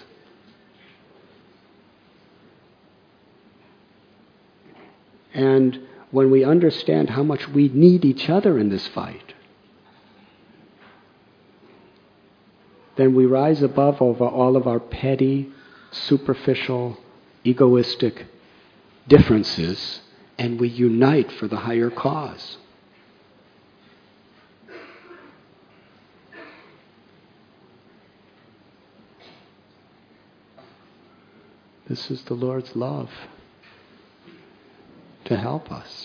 A: And when we understand how much we need each other in this fight, then we rise above over all of our petty, superficial, egoistic differences, and we unite for the higher cause. This is the Lord's love to help us.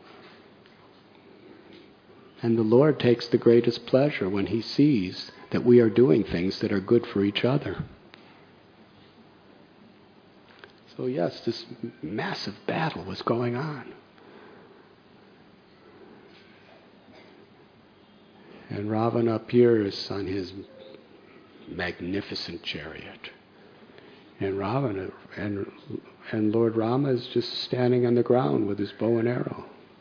A: And the Lord takes the greatest pleasure when He sees that we are doing things that are good for each other. So yes, this massive battle was going on. And Ravana appears on his magnificent chariot. And Ravana and Lord Rama is just standing on the ground with his bow and arrow.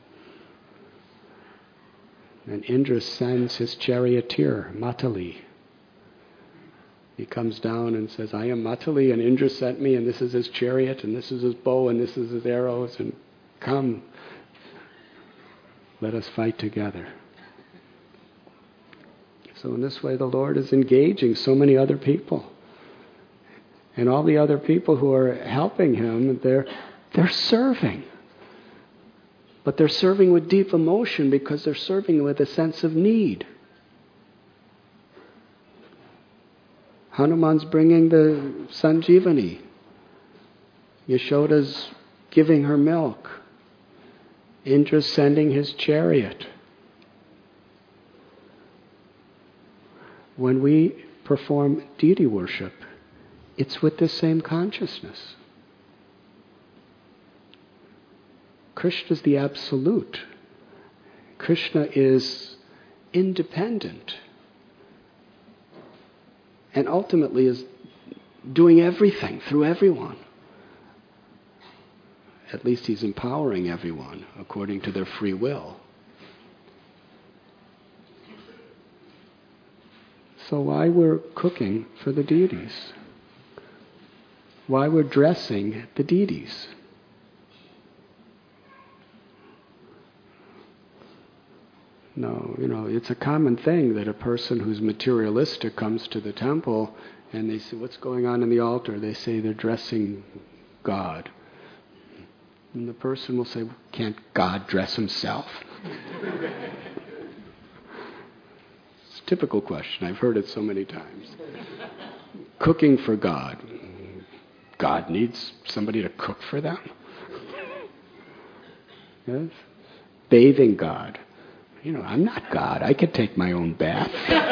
A: And Indra sends his charioteer, Matali. He comes down and says, I am Matali, and Indra sent me, and this is his chariot, and this is his bow, and this is his arrows, and come, let us fight together. So in this way, the Lord is engaging so many other people. And all the other people who are helping Him, they're serving. But they're serving with deep emotion because they're serving with a sense of need. Hanuman's bringing the Sanjeevani. Yashoda's giving her milk. Indra's sending his chariot. When we perform deity worship, it's with this same consciousness. Krishna is the absolute. Krishna is independent, and ultimately is doing everything through everyone. At least he's empowering everyone according to their free will. So why we're cooking for the deities? Why we're dressing the deities? No, it's a common thing that a person who's materialistic comes to the temple and they say, what's going on in the altar? They say they're dressing God. And the person will say, can't God dress himself? It's a typical question. I've heard it so many times. Cooking for God. God needs somebody to cook for them? Yes? Bathing God. I'm not God. I could take my own bath.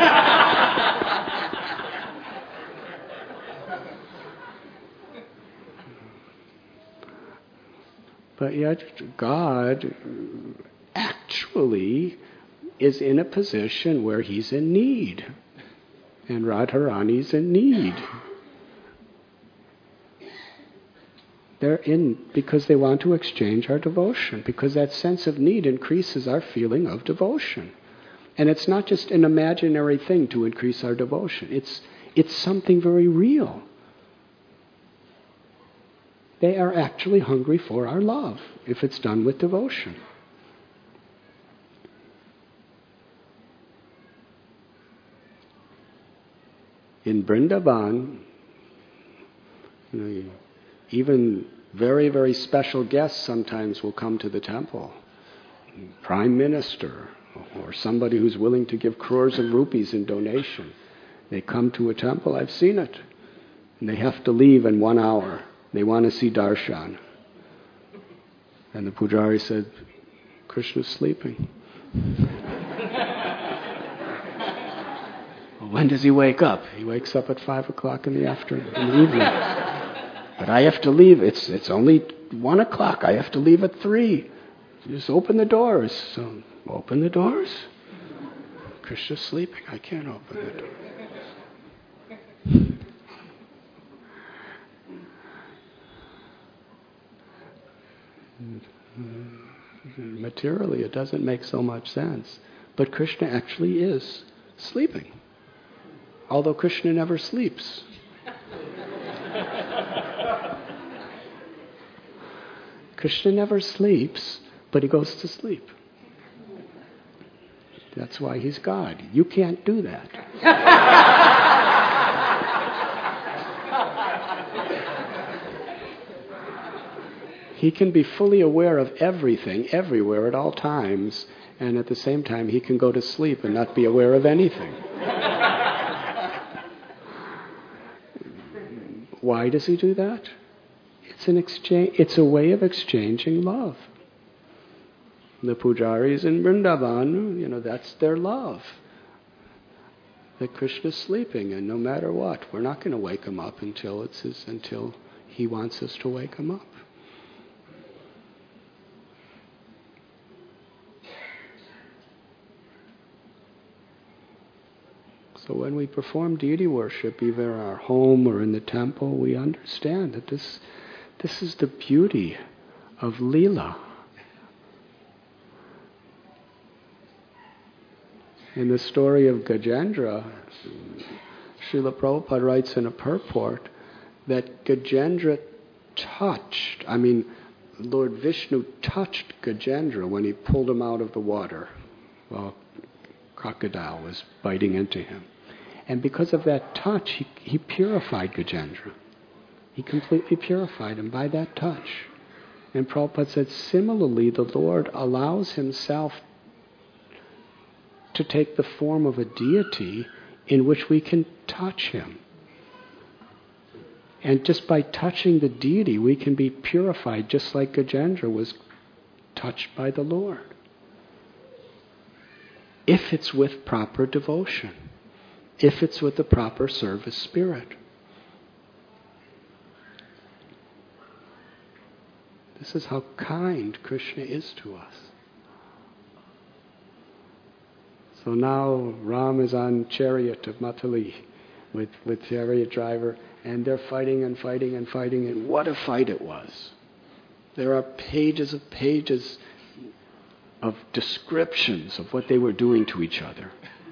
A: But yet God actually is in a position where he's in need. And Radharani's in need. They're in because they want to exchange our devotion, because that sense of need increases our feeling of devotion. And it's not just an imaginary thing to increase our devotion. It's something very real. They are actually hungry for our love, if it's done with devotion. In Vrindavan, even very, very special guests sometimes will come to the temple. Prime Minister, or somebody who's willing to give crores of rupees in donation. They come to a temple, I've seen it. And they have to leave in 1 hour. They want to see darshan. And the pujari said, Krishna's sleeping. Well, when does he wake up? He wakes up at 5 o'clock in the afternoon, in the evening. But I have to leave. It's only 1 o'clock. I have to leave at 3. Just open the doors. So open the doors. Krishna's sleeping. I can't open the door. Materially, it doesn't make so much sense. But Krishna actually is sleeping. Although Krishna never sleeps. Krishna never sleeps, but he goes to sleep. That's why he's God. You can't do that. He can be fully aware of everything, everywhere, at all times, and at the same time he can go to sleep and not be aware of anything. Why does he do that? It's an exchange. It's a way of exchanging love. The pujaris in Vrindavan, that's their love. That Krishna's sleeping, and no matter what, we're not going to wake him up until he wants us to wake him up. So when we perform deity worship, either in our home or in the temple, we understand that this is the beauty of Leela. In the story of Gajendra, Srila Prabhupada writes in a purport that Gajendra Lord Vishnu touched Gajendra when he pulled him out of the water while crocodile was biting into him. And because of that touch, he purified Gajendra. He completely purified him by that touch. And Prabhupada said, similarly, the Lord allows himself to take the form of a deity in which we can touch him. And just by touching the deity, we can be purified, just like Gajendra was touched by the Lord. If it's with proper devotion. If it's with the proper service spirit. This is how kind Krishna is to us. So now Ram is on chariot of Matali with chariot driver, and they're fighting and fighting and fighting, and what a fight it was. There are pages of descriptions of what they were doing to each other.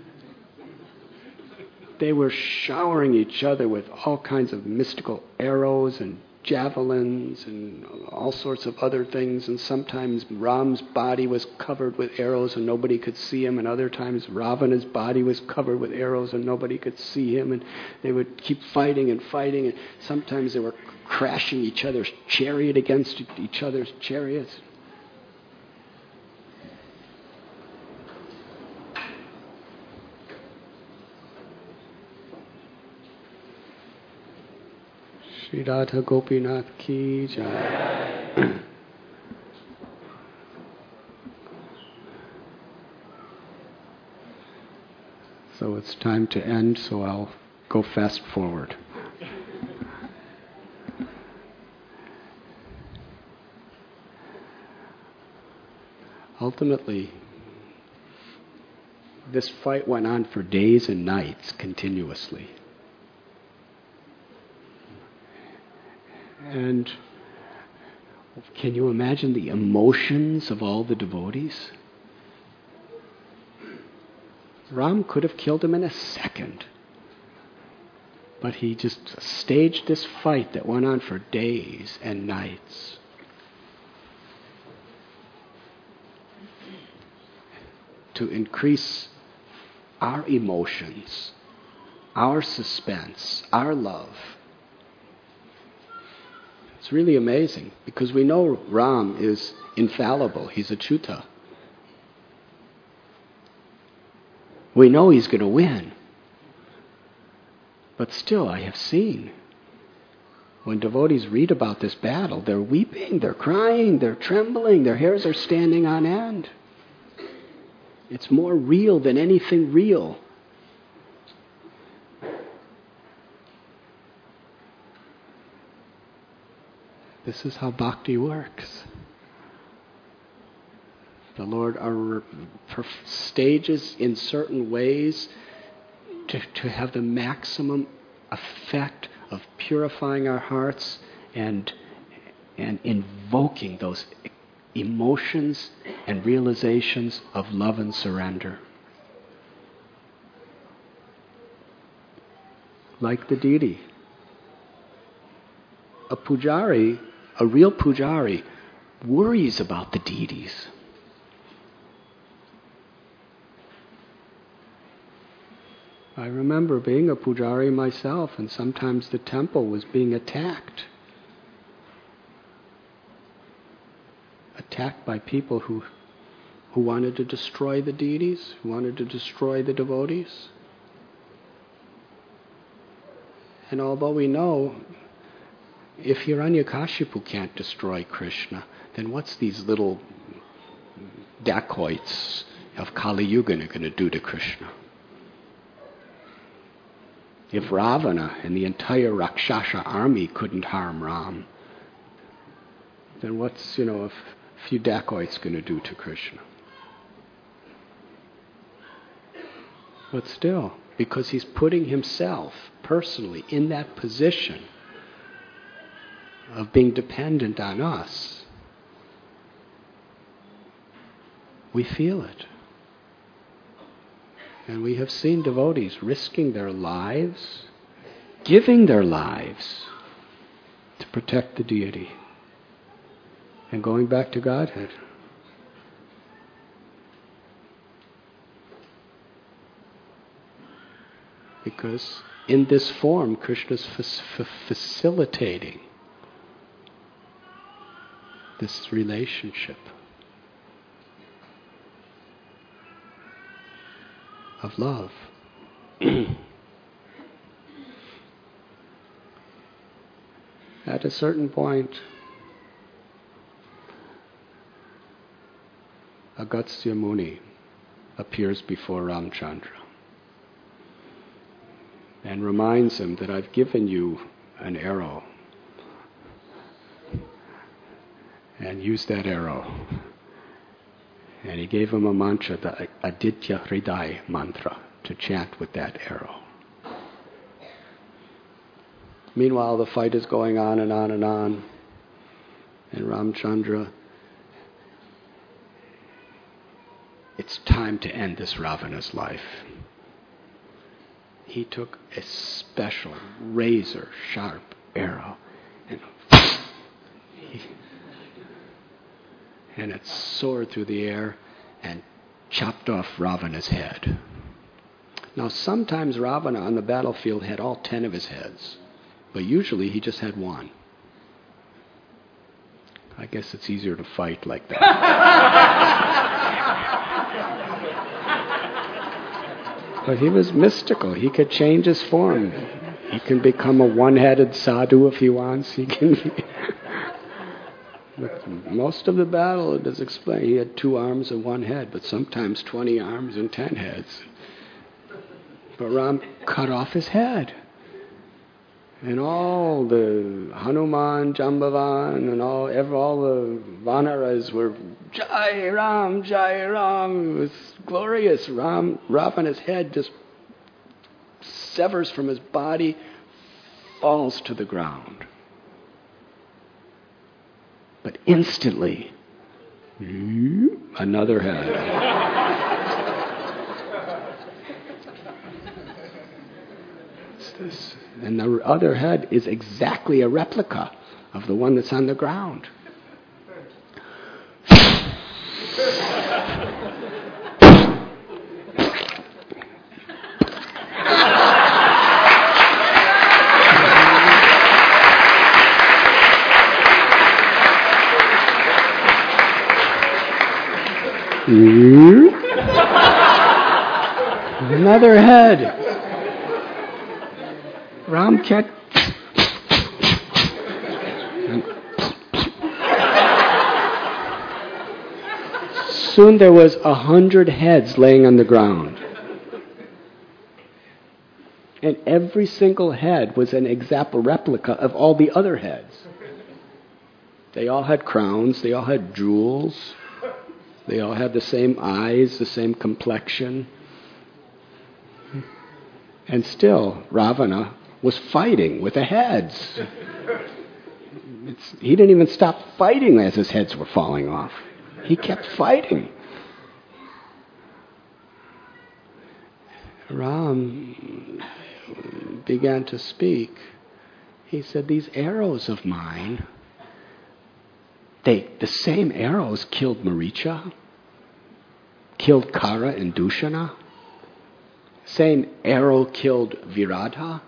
A: They were showering each other with all kinds of mystical arrows and javelins and all sorts of other things, and sometimes Ram's body was covered with arrows and nobody could see him, and other times Ravana's body was covered with arrows and nobody could see him, and they would keep fighting and fighting, and sometimes they were crashing each other's chariot against each other's chariots. Shri Radha Gopinath Ki Jai. So it's time to end, so I'll go fast forward. Ultimately, this fight went on for days and nights continuously. And can you imagine the emotions of all the devotees? Ram could have killed him in a second. But he just staged this fight that went on for days and nights. To increase our emotions, our suspense, our love. It's really amazing because we know Ram is infallible. He's Achyuta. We know he's going to win. But still, I have seen when devotees read about this battle, they're weeping, they're crying, they're trembling, their hairs are standing on end. It's more real than anything real. This is how bhakti works. The Lord stages in certain ways to have the maximum effect of purifying our hearts and invoking those emotions and realizations of love and surrender. Like the deity. A real pujari worries about the deities. I remember being a pujari myself, and sometimes the temple was being attacked. Attacked by people who wanted to destroy the deities, who wanted to destroy the devotees. And although we know if Hiranyakashipu can't destroy Krishna, then what's these little dacoits of Kali Yuga going to do to Krishna? If Ravana and the entire Rakshasa army couldn't harm Ram, then what's, a few dacoits going to do to Krishna? But still, because he's putting himself personally in that position of being dependent on us, we feel it. And we have seen devotees risking their lives, giving their lives to protect the deity and going back to Godhead. Because in this form, Krishna's facilitating this relationship of love. At a certain point, Agastya Muni appears before Ramchandra and reminds him that I've given you an arrow, and use that arrow. And he gave him a mantra, the Aditya Hriday mantra, to chant with that arrow. Meanwhile, the fight is going on and on and on. And Ramchandra, it's time to end this Ravana's life. He took a special razor-sharp arrow and it soared through the air and chopped off Ravana's head. Now, sometimes Ravana on the battlefield had all 10 of his heads, but usually he just had one. I guess it's easier to fight like that. But he was mystical. He could change his form. He can become a one-headed sadhu if he wants. He can. Most of the battle, it is explained, he had 2 arms and 1 head, but sometimes 20 arms and 10 heads. But Ram cut off his head. And all the Hanuman, Jambavan, and all the Vanaras were, Jai Ram, Jai Ram. It was glorious. Ravana's head just severs from his body, falls to the ground. But instantly, another head. And the other head is exactly a replica of the one that's on the ground. Another head. Ram kept. Soon there was 100 heads laying on the ground. And every single head was an exact replica of all the other heads. They all had crowns, they all had jewels, they all had the same eyes, the same complexion. And still, Ravana was fighting with the heads. He didn't even stop fighting as his heads were falling off. He kept fighting. Ram began to speak. He said, these arrows of mine, the same arrows killed Maricha, killed Kara and Dushana. Same arrow killed Viradha.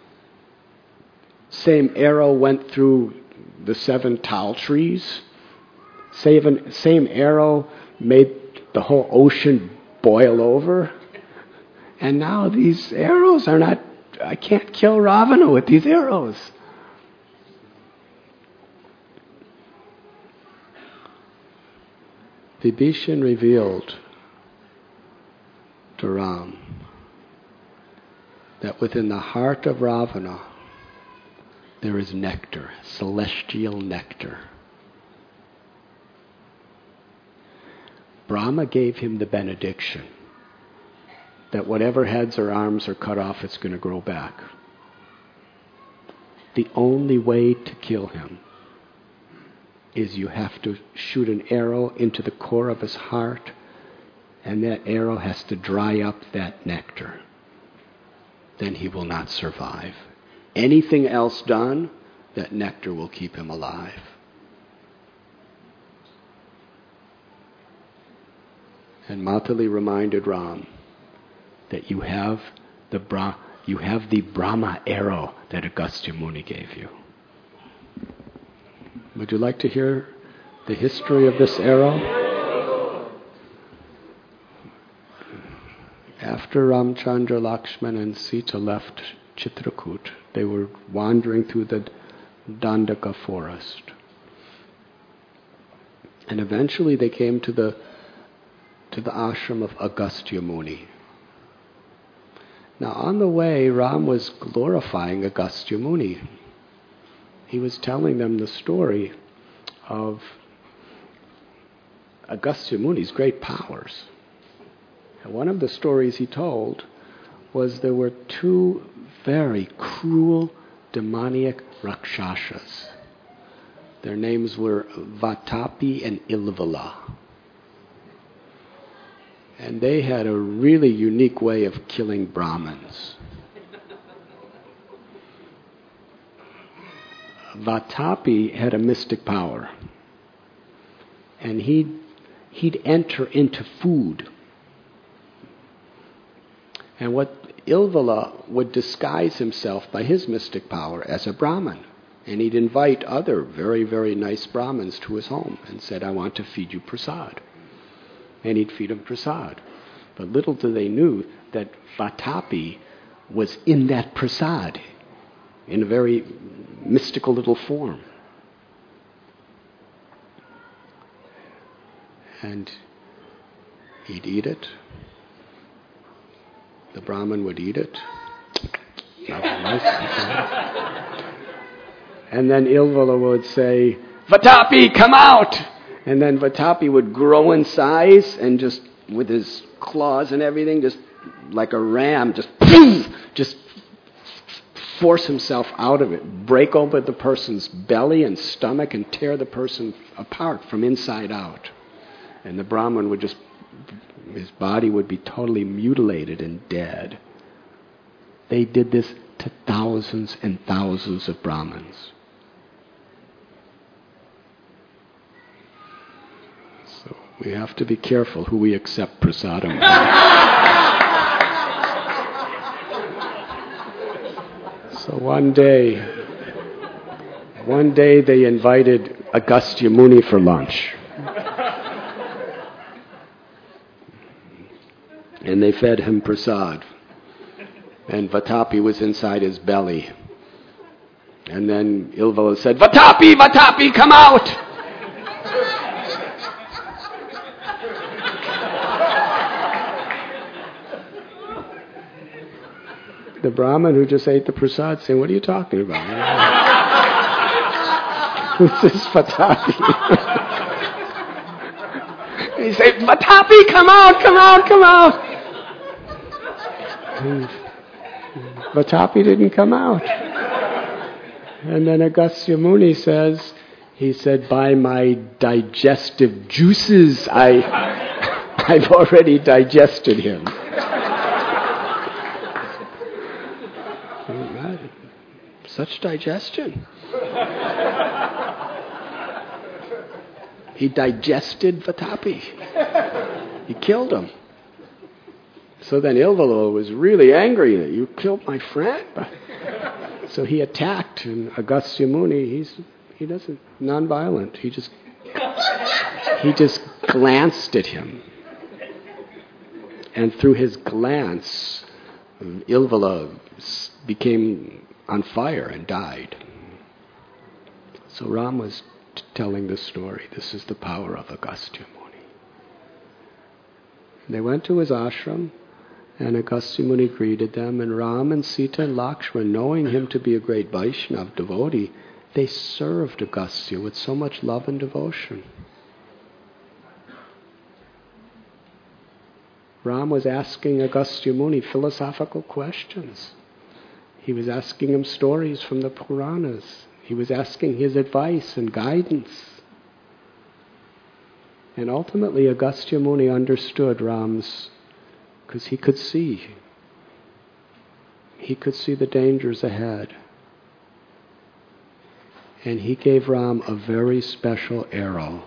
A: Same arrow went through the 7 tal trees. Same arrow made the whole ocean boil over. And now these arrows are not, I can't kill Ravana with these arrows. Vibhishan revealed to Ram that within the heart of Ravana there is nectar, celestial nectar. Brahma gave him the benediction that whatever heads or arms are cut off, it's going to grow back. The only way to kill him is you have to shoot an arrow into the core of his heart, and that arrow has to dry up that nectar. Then he will not survive. Anything else done, that nectar will keep him alive. And Matali reminded Ram that you have the Brahma arrow that Agastya Muni gave you. Would you like to hear the history of this arrow? After Ramchandra, Lakshman and Sita left Chitrakoot, they were wandering through the Dandaka forest. And eventually they came to the ashram of Agastya Muni. Now on the way, Ram was glorifying Agastya Muni. He was telling them the story of Agastya Muni's great powers. And one of the stories he told was there were two very cruel, demoniac Rakshasas. Their names were Vatapi and Ilvala. And they had a really unique way of killing Brahmins. Vatapi had a mystic power. And he'd enter into food. And what Ilvala would disguise himself by his mystic power as a Brahmin. And he'd invite other very, very nice Brahmins to his home and said, I want to feed you prasad. And he'd feed them prasad. But little do they knew that Vatapi was in that prasad in a very mystical little form. And he'd eat it. The Brahmin would eat it. And then Ilvala would say, Vatapi, come out! And then Vatapi would grow in size and just with his claws and everything, just like a ram, just force himself out of it, break open the person's belly and stomach and tear the person apart from inside out. And the Brahmin would his body would be totally mutilated and dead. They did this to thousands and thousands of Brahmins. So we have to be careful who we accept prasadam from. So one day they invited Agastya Muni for lunch. And they fed him prasad. And Vatapi was inside his belly. And then Ilvala said, Vatapi, Vatapi, come out! The Brahmin who just ate the prasad saying, what are you talking about? Who's this Vatapi? He said, Vatapi, come out, come out, come out! And Vatapi didn't come out. And then Agastya Muni he said, by my digestive juices, I've already digested him. Such digestion. He digested Vatapi. He killed him. So then Ilvala was really angry that you killed my friend. So he attacked, and Agastya Muni, he doesn't, non-violent. He just glanced at him. And through his glance, Ilvala became on fire and died. So Ram was telling this story. This is the power of Agastya Muni. They went to his ashram, and Agastya Muni greeted them, and Ram and Sita and Lakshman, knowing him to be a great Vaishnava devotee, they served Agastya with so much love and devotion. Ram was asking Agastya Muni philosophical questions. He was asking him stories from the Puranas. He was asking his advice and guidance. And ultimately Agastya Muni understood Ram's, because he could see. He could see the dangers ahead. And he gave Ram a very special arrow.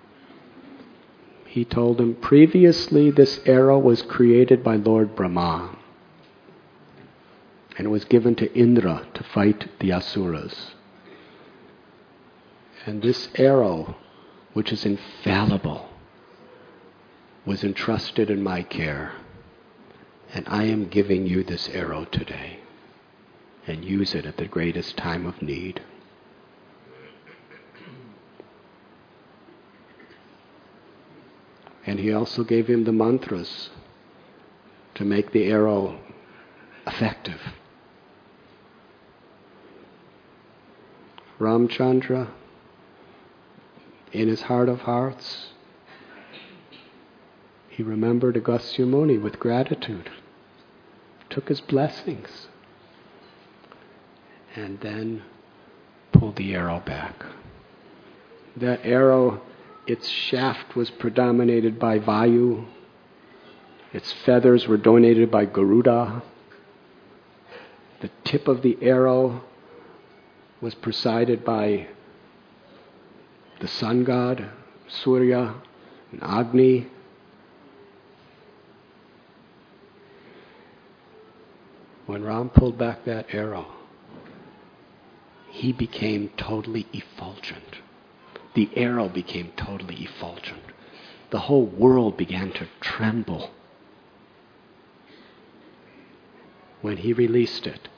A: He told him, previously this arrow was created by Lord Brahma. And it was given to Indra to fight the Asuras. And this arrow, which is infallible, was entrusted in my care. And I am giving you this arrow today. And use it at the greatest time of need. And he also gave him the mantras to make the arrow effective. Ramchandra, in his heart of hearts, He remembered Agastya Muni with gratitude, took his blessings, and then pulled the arrow back. That arrow, its shaft was predominated by Vayu, its feathers were donated by Garuda. The tip of the arrow was presided by the sun god, Surya, and Agni. When Ram pulled back that arrow, he became totally effulgent. The arrow became totally effulgent. The whole world began to tremble. When he released it,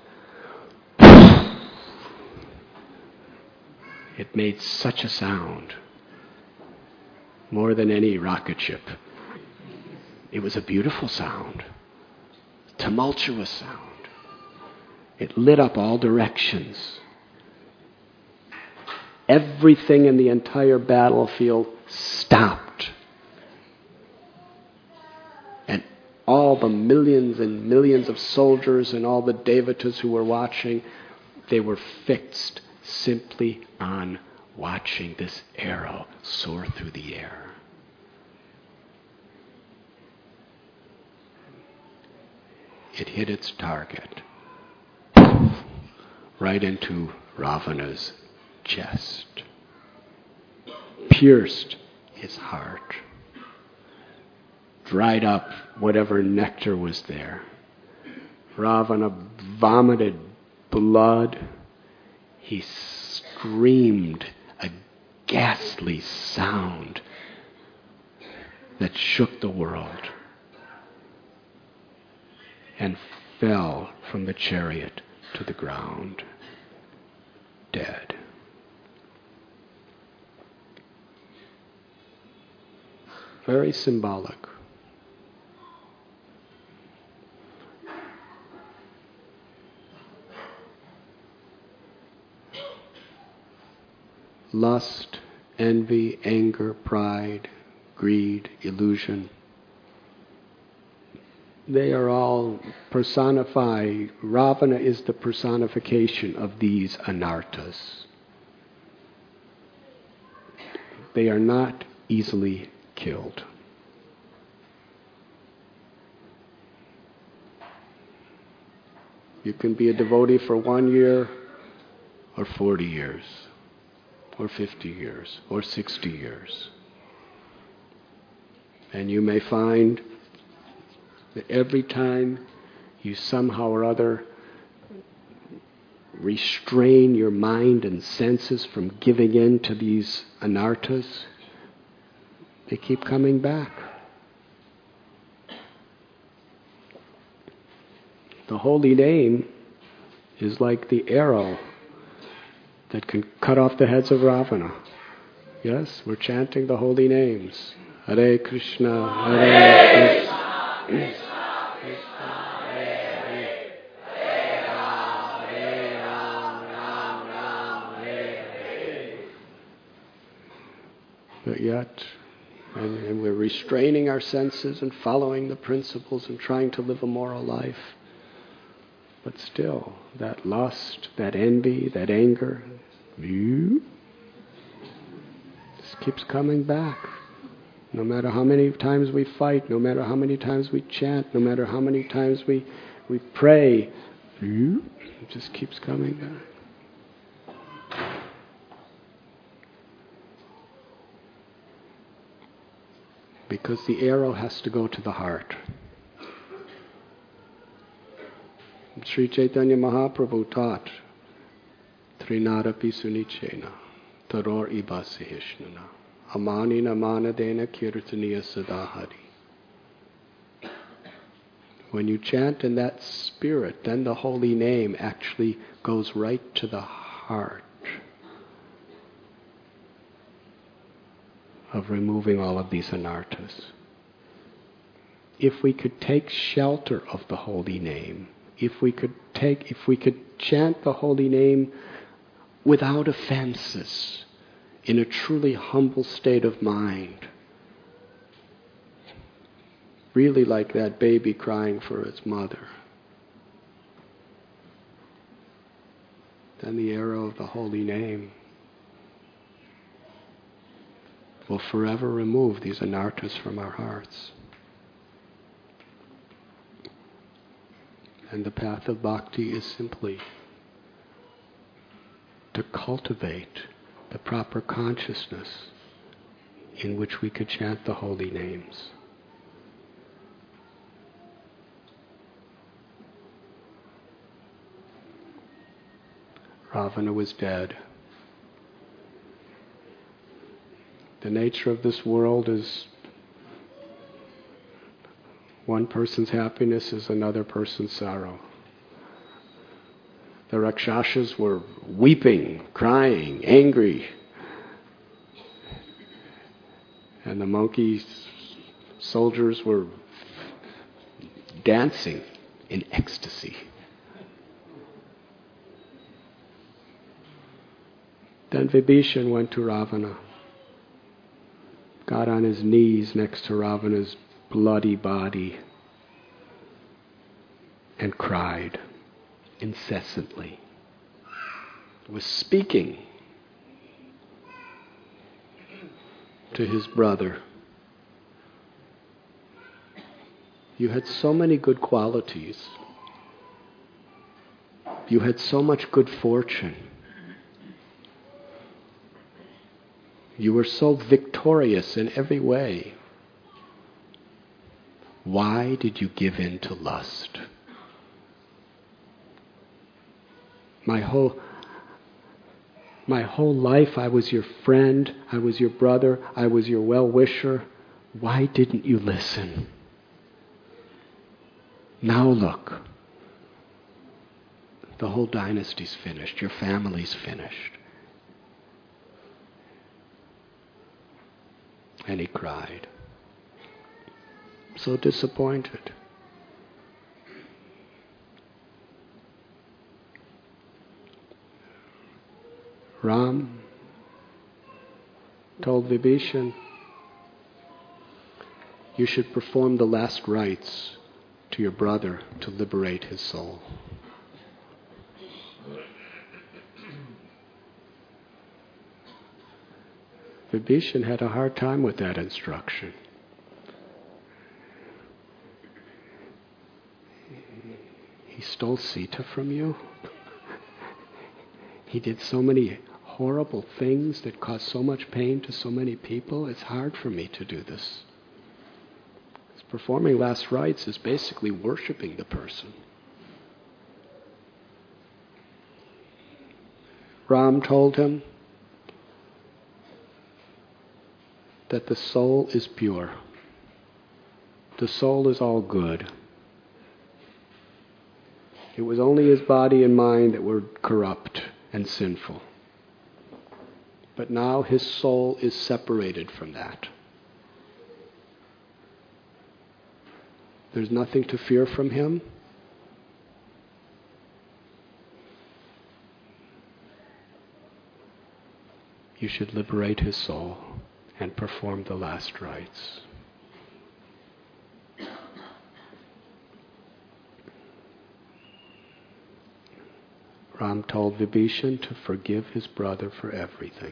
A: it made such a sound, more than any rocket ship. It was a beautiful sound, tumultuous sound. It lit up all directions. Everything in the entire battlefield stopped. And all the millions and millions of soldiers and all the devatas who were watching, they were fixed simply on watching this arrow soar through the air. It hit its target, right into Ravana's chest, pierced his heart, dried up whatever nectar was there. Ravana vomited blood. He screamed a ghastly sound that shook the world and fell from the chariot to the ground, dead. Very symbolic. Lust, envy, anger, pride, greed, illusion. They are all personified. Ravana is the personification of these anarthas. They are not easily killed. You can be a devotee for 1 year, or 40 years, or 50 years, or 60 years. And you may find that every time you somehow or other restrain your mind and senses from giving in to these anarthas, they keep coming back. The holy name is like the arrow that can cut off the heads of Ravana. Yes, we're chanting the holy names. Hare Krishna, Hare Krishna, Krishna Krishna, Hare Hare, Hare Ram, Hare Ram, Ram Ram, Hare Hare. But yet, and we're restraining our senses and following the principles and trying to live a moral life. But still, that lust, that envy, that anger, just keeps coming back. No matter how many times we fight, no matter how many times we chant, no matter how many times we pray, it just keeps coming back. Because the arrow has to go to the heart. Sri Chaitanya Mahaprabhu taught, Trinadapi sunichena, taror ibasihishnana, amanina manadena kirtaniya sadahari. When you chant in that spirit, then the holy name actually goes right to the heart of removing all of these anarthas. If we could take shelter of the holy name, if we could chant the holy name without offenses, in a truly humble state of mind, really like that baby crying for its mother, then the arrow of the holy name will forever remove these anarthas from our hearts. And the path of bhakti is simply to cultivate the proper consciousness in which we could chant the holy names. Ravana was dead. The nature of this world is one person's happiness is another person's sorrow. The Rakshasas were weeping, crying, angry. And the monkey soldiers were dancing in ecstasy. Then Vibhishan went to Ravana, got on his knees next to Ravana's bloody body, and cried incessantly. Was speaking to his brother. You had so many good qualities. You had so much good fortune. You were so victorious in every way. Why did you give in to lust? My whole life I was your friend, I was your brother, I was your well-wisher. Why didn't you listen? Now look, the whole dynasty's finished, your family's finished. And he cried, so disappointed. Ram told Vibhishan, you should perform the last rites to your brother to liberate his soul. Vibhishan had a hard time with that instruction. He stole Sita from you. He did so many horrible things that caused so much pain to so many people. It's hard for me to do this. Performing last rites is basically worshipping the person. Ram told him that the soul is pure. The soul is all good. It was only his body and mind that were corrupt and sinful. But now his soul is separated from that. There's nothing to fear from him. You should liberate his soul and perform the last rites. Ram told Vibhishan to forgive his brother for everything.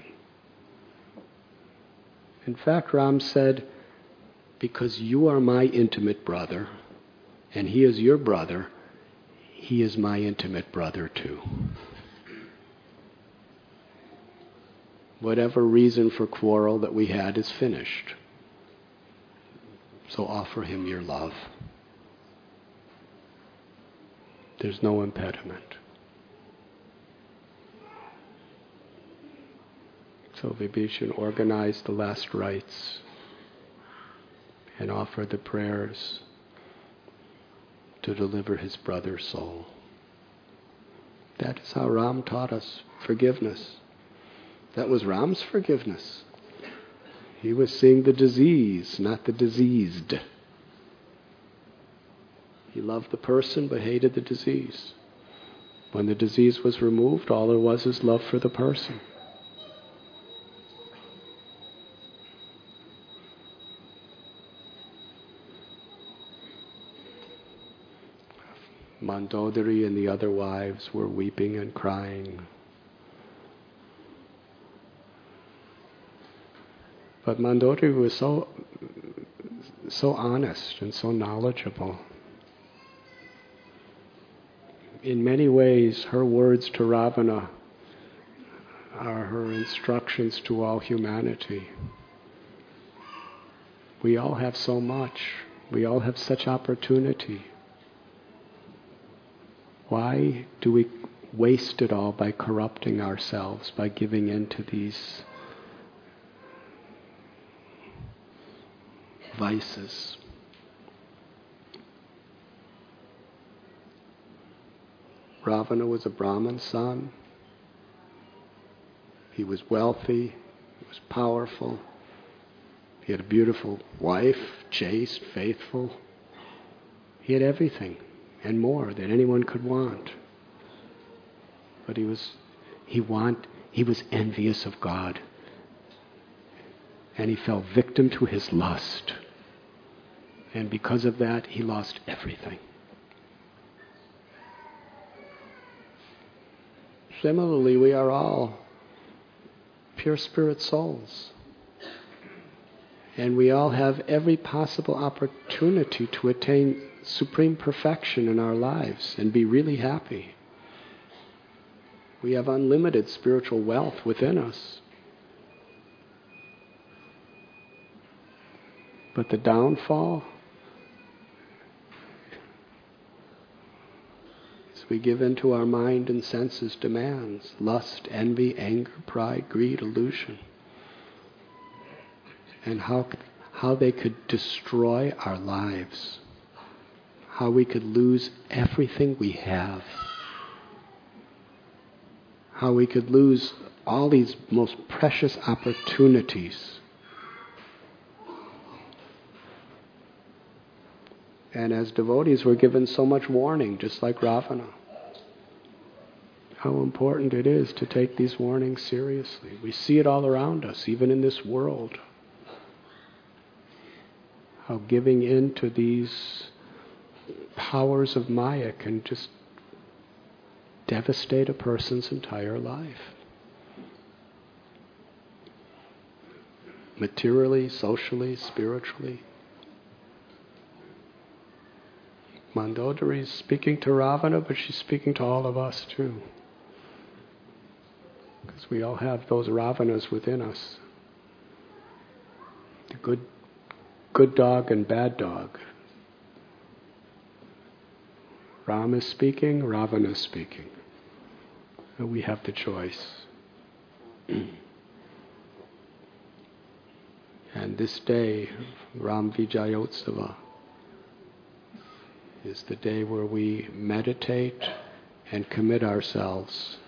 A: In fact, Ram said, because you are my intimate brother, and he is your brother, he is my intimate brother too. Whatever reason for quarrel that we had is finished. So offer him your love. There's no impediment. So Vibhishan organized the last rites and offered the prayers to deliver his brother's soul. That is how Ram taught us forgiveness. That was Ram's forgiveness. He was seeing the disease, not the diseased. He loved the person but hated the disease. When the disease was removed, all there was is love for the person. Mandodari and the other wives were weeping and crying. But Mandodari was so honest and so knowledgeable. In many ways, her words to Ravana are her instructions to all humanity. We all have so much. We all have such opportunity. Why do we waste it all by corrupting ourselves, by giving in to these vices? Ravana was a Brahmin son. He was wealthy. He was powerful. He had a beautiful wife, chaste, faithful. He had everything and more that anyone could want. But he was envious of God. And he fell victim to his lust. And because of that, he lost everything. Similarly, we are all pure spirit souls. And we all have every possible opportunity to attain supreme perfection in our lives and be really happy. We have unlimited spiritual wealth within us. But the downfall is we give in to our mind and senses' demands: lust, envy, anger, pride, greed, illusion. And how they could destroy our lives. How we could lose everything we have. How we could lose all these most precious opportunities. And as devotees, we're given so much warning, just like Ravana. How important it is to take these warnings seriously. We see it all around us, even in this world. How giving in to these powers of Maya can just devastate a person's entire life. Materially, socially, spiritually. Mandodari is speaking to Ravana, but she's speaking to all of us too. Because we all have those Ravanas within us. The good dog and bad dog. Ram is speaking, Ravana is speaking. And we have the choice. And this day, Ram Vijayotsava, is the day where we meditate and commit ourselves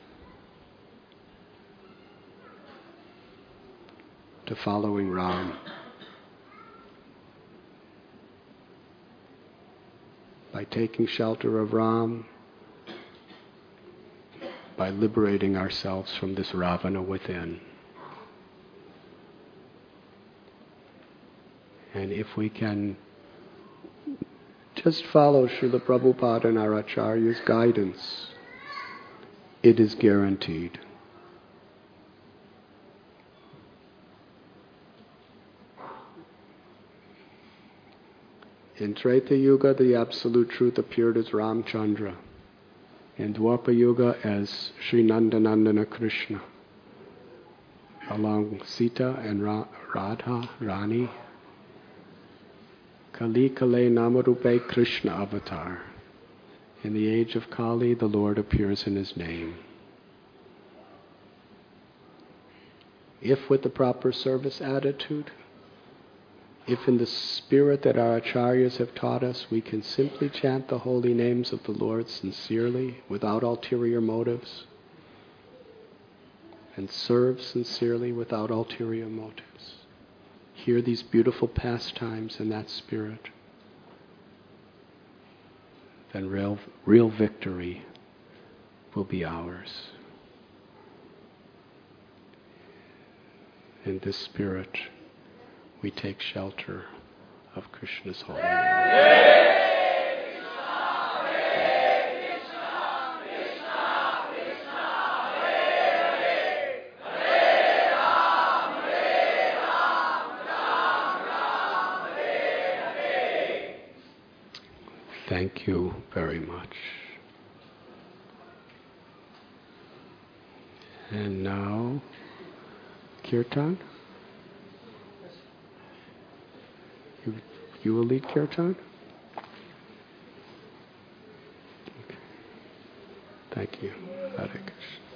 A: to following Ram. By taking shelter of Ram, by liberating ourselves from this Ravana within. And if we can just follow Srila Prabhupada and our Acharya's guidance, it is guaranteed. In Treta Yuga, the Absolute Truth appeared as Ramchandra. In Dwapara Yuga as Sri Nandanandana Krishna. Along Sita and Radha, Rani. Kali Kale Namarupe Krishna Avatar. In the age of Kali, the Lord appears in His name. If with the proper service attitude, if in the spirit that our acharyas have taught us, we can simply chant the holy names of the Lord sincerely, without ulterior motives, and serve sincerely without ulterior motives. Hear these beautiful pastimes in that spirit, then real victory will be ours. In this spirit, we take shelter of Krishna's holy name. Thank you very much. And now, Kirtan? You will lead Kirtan? Okay. Thank you. Hare Krishna.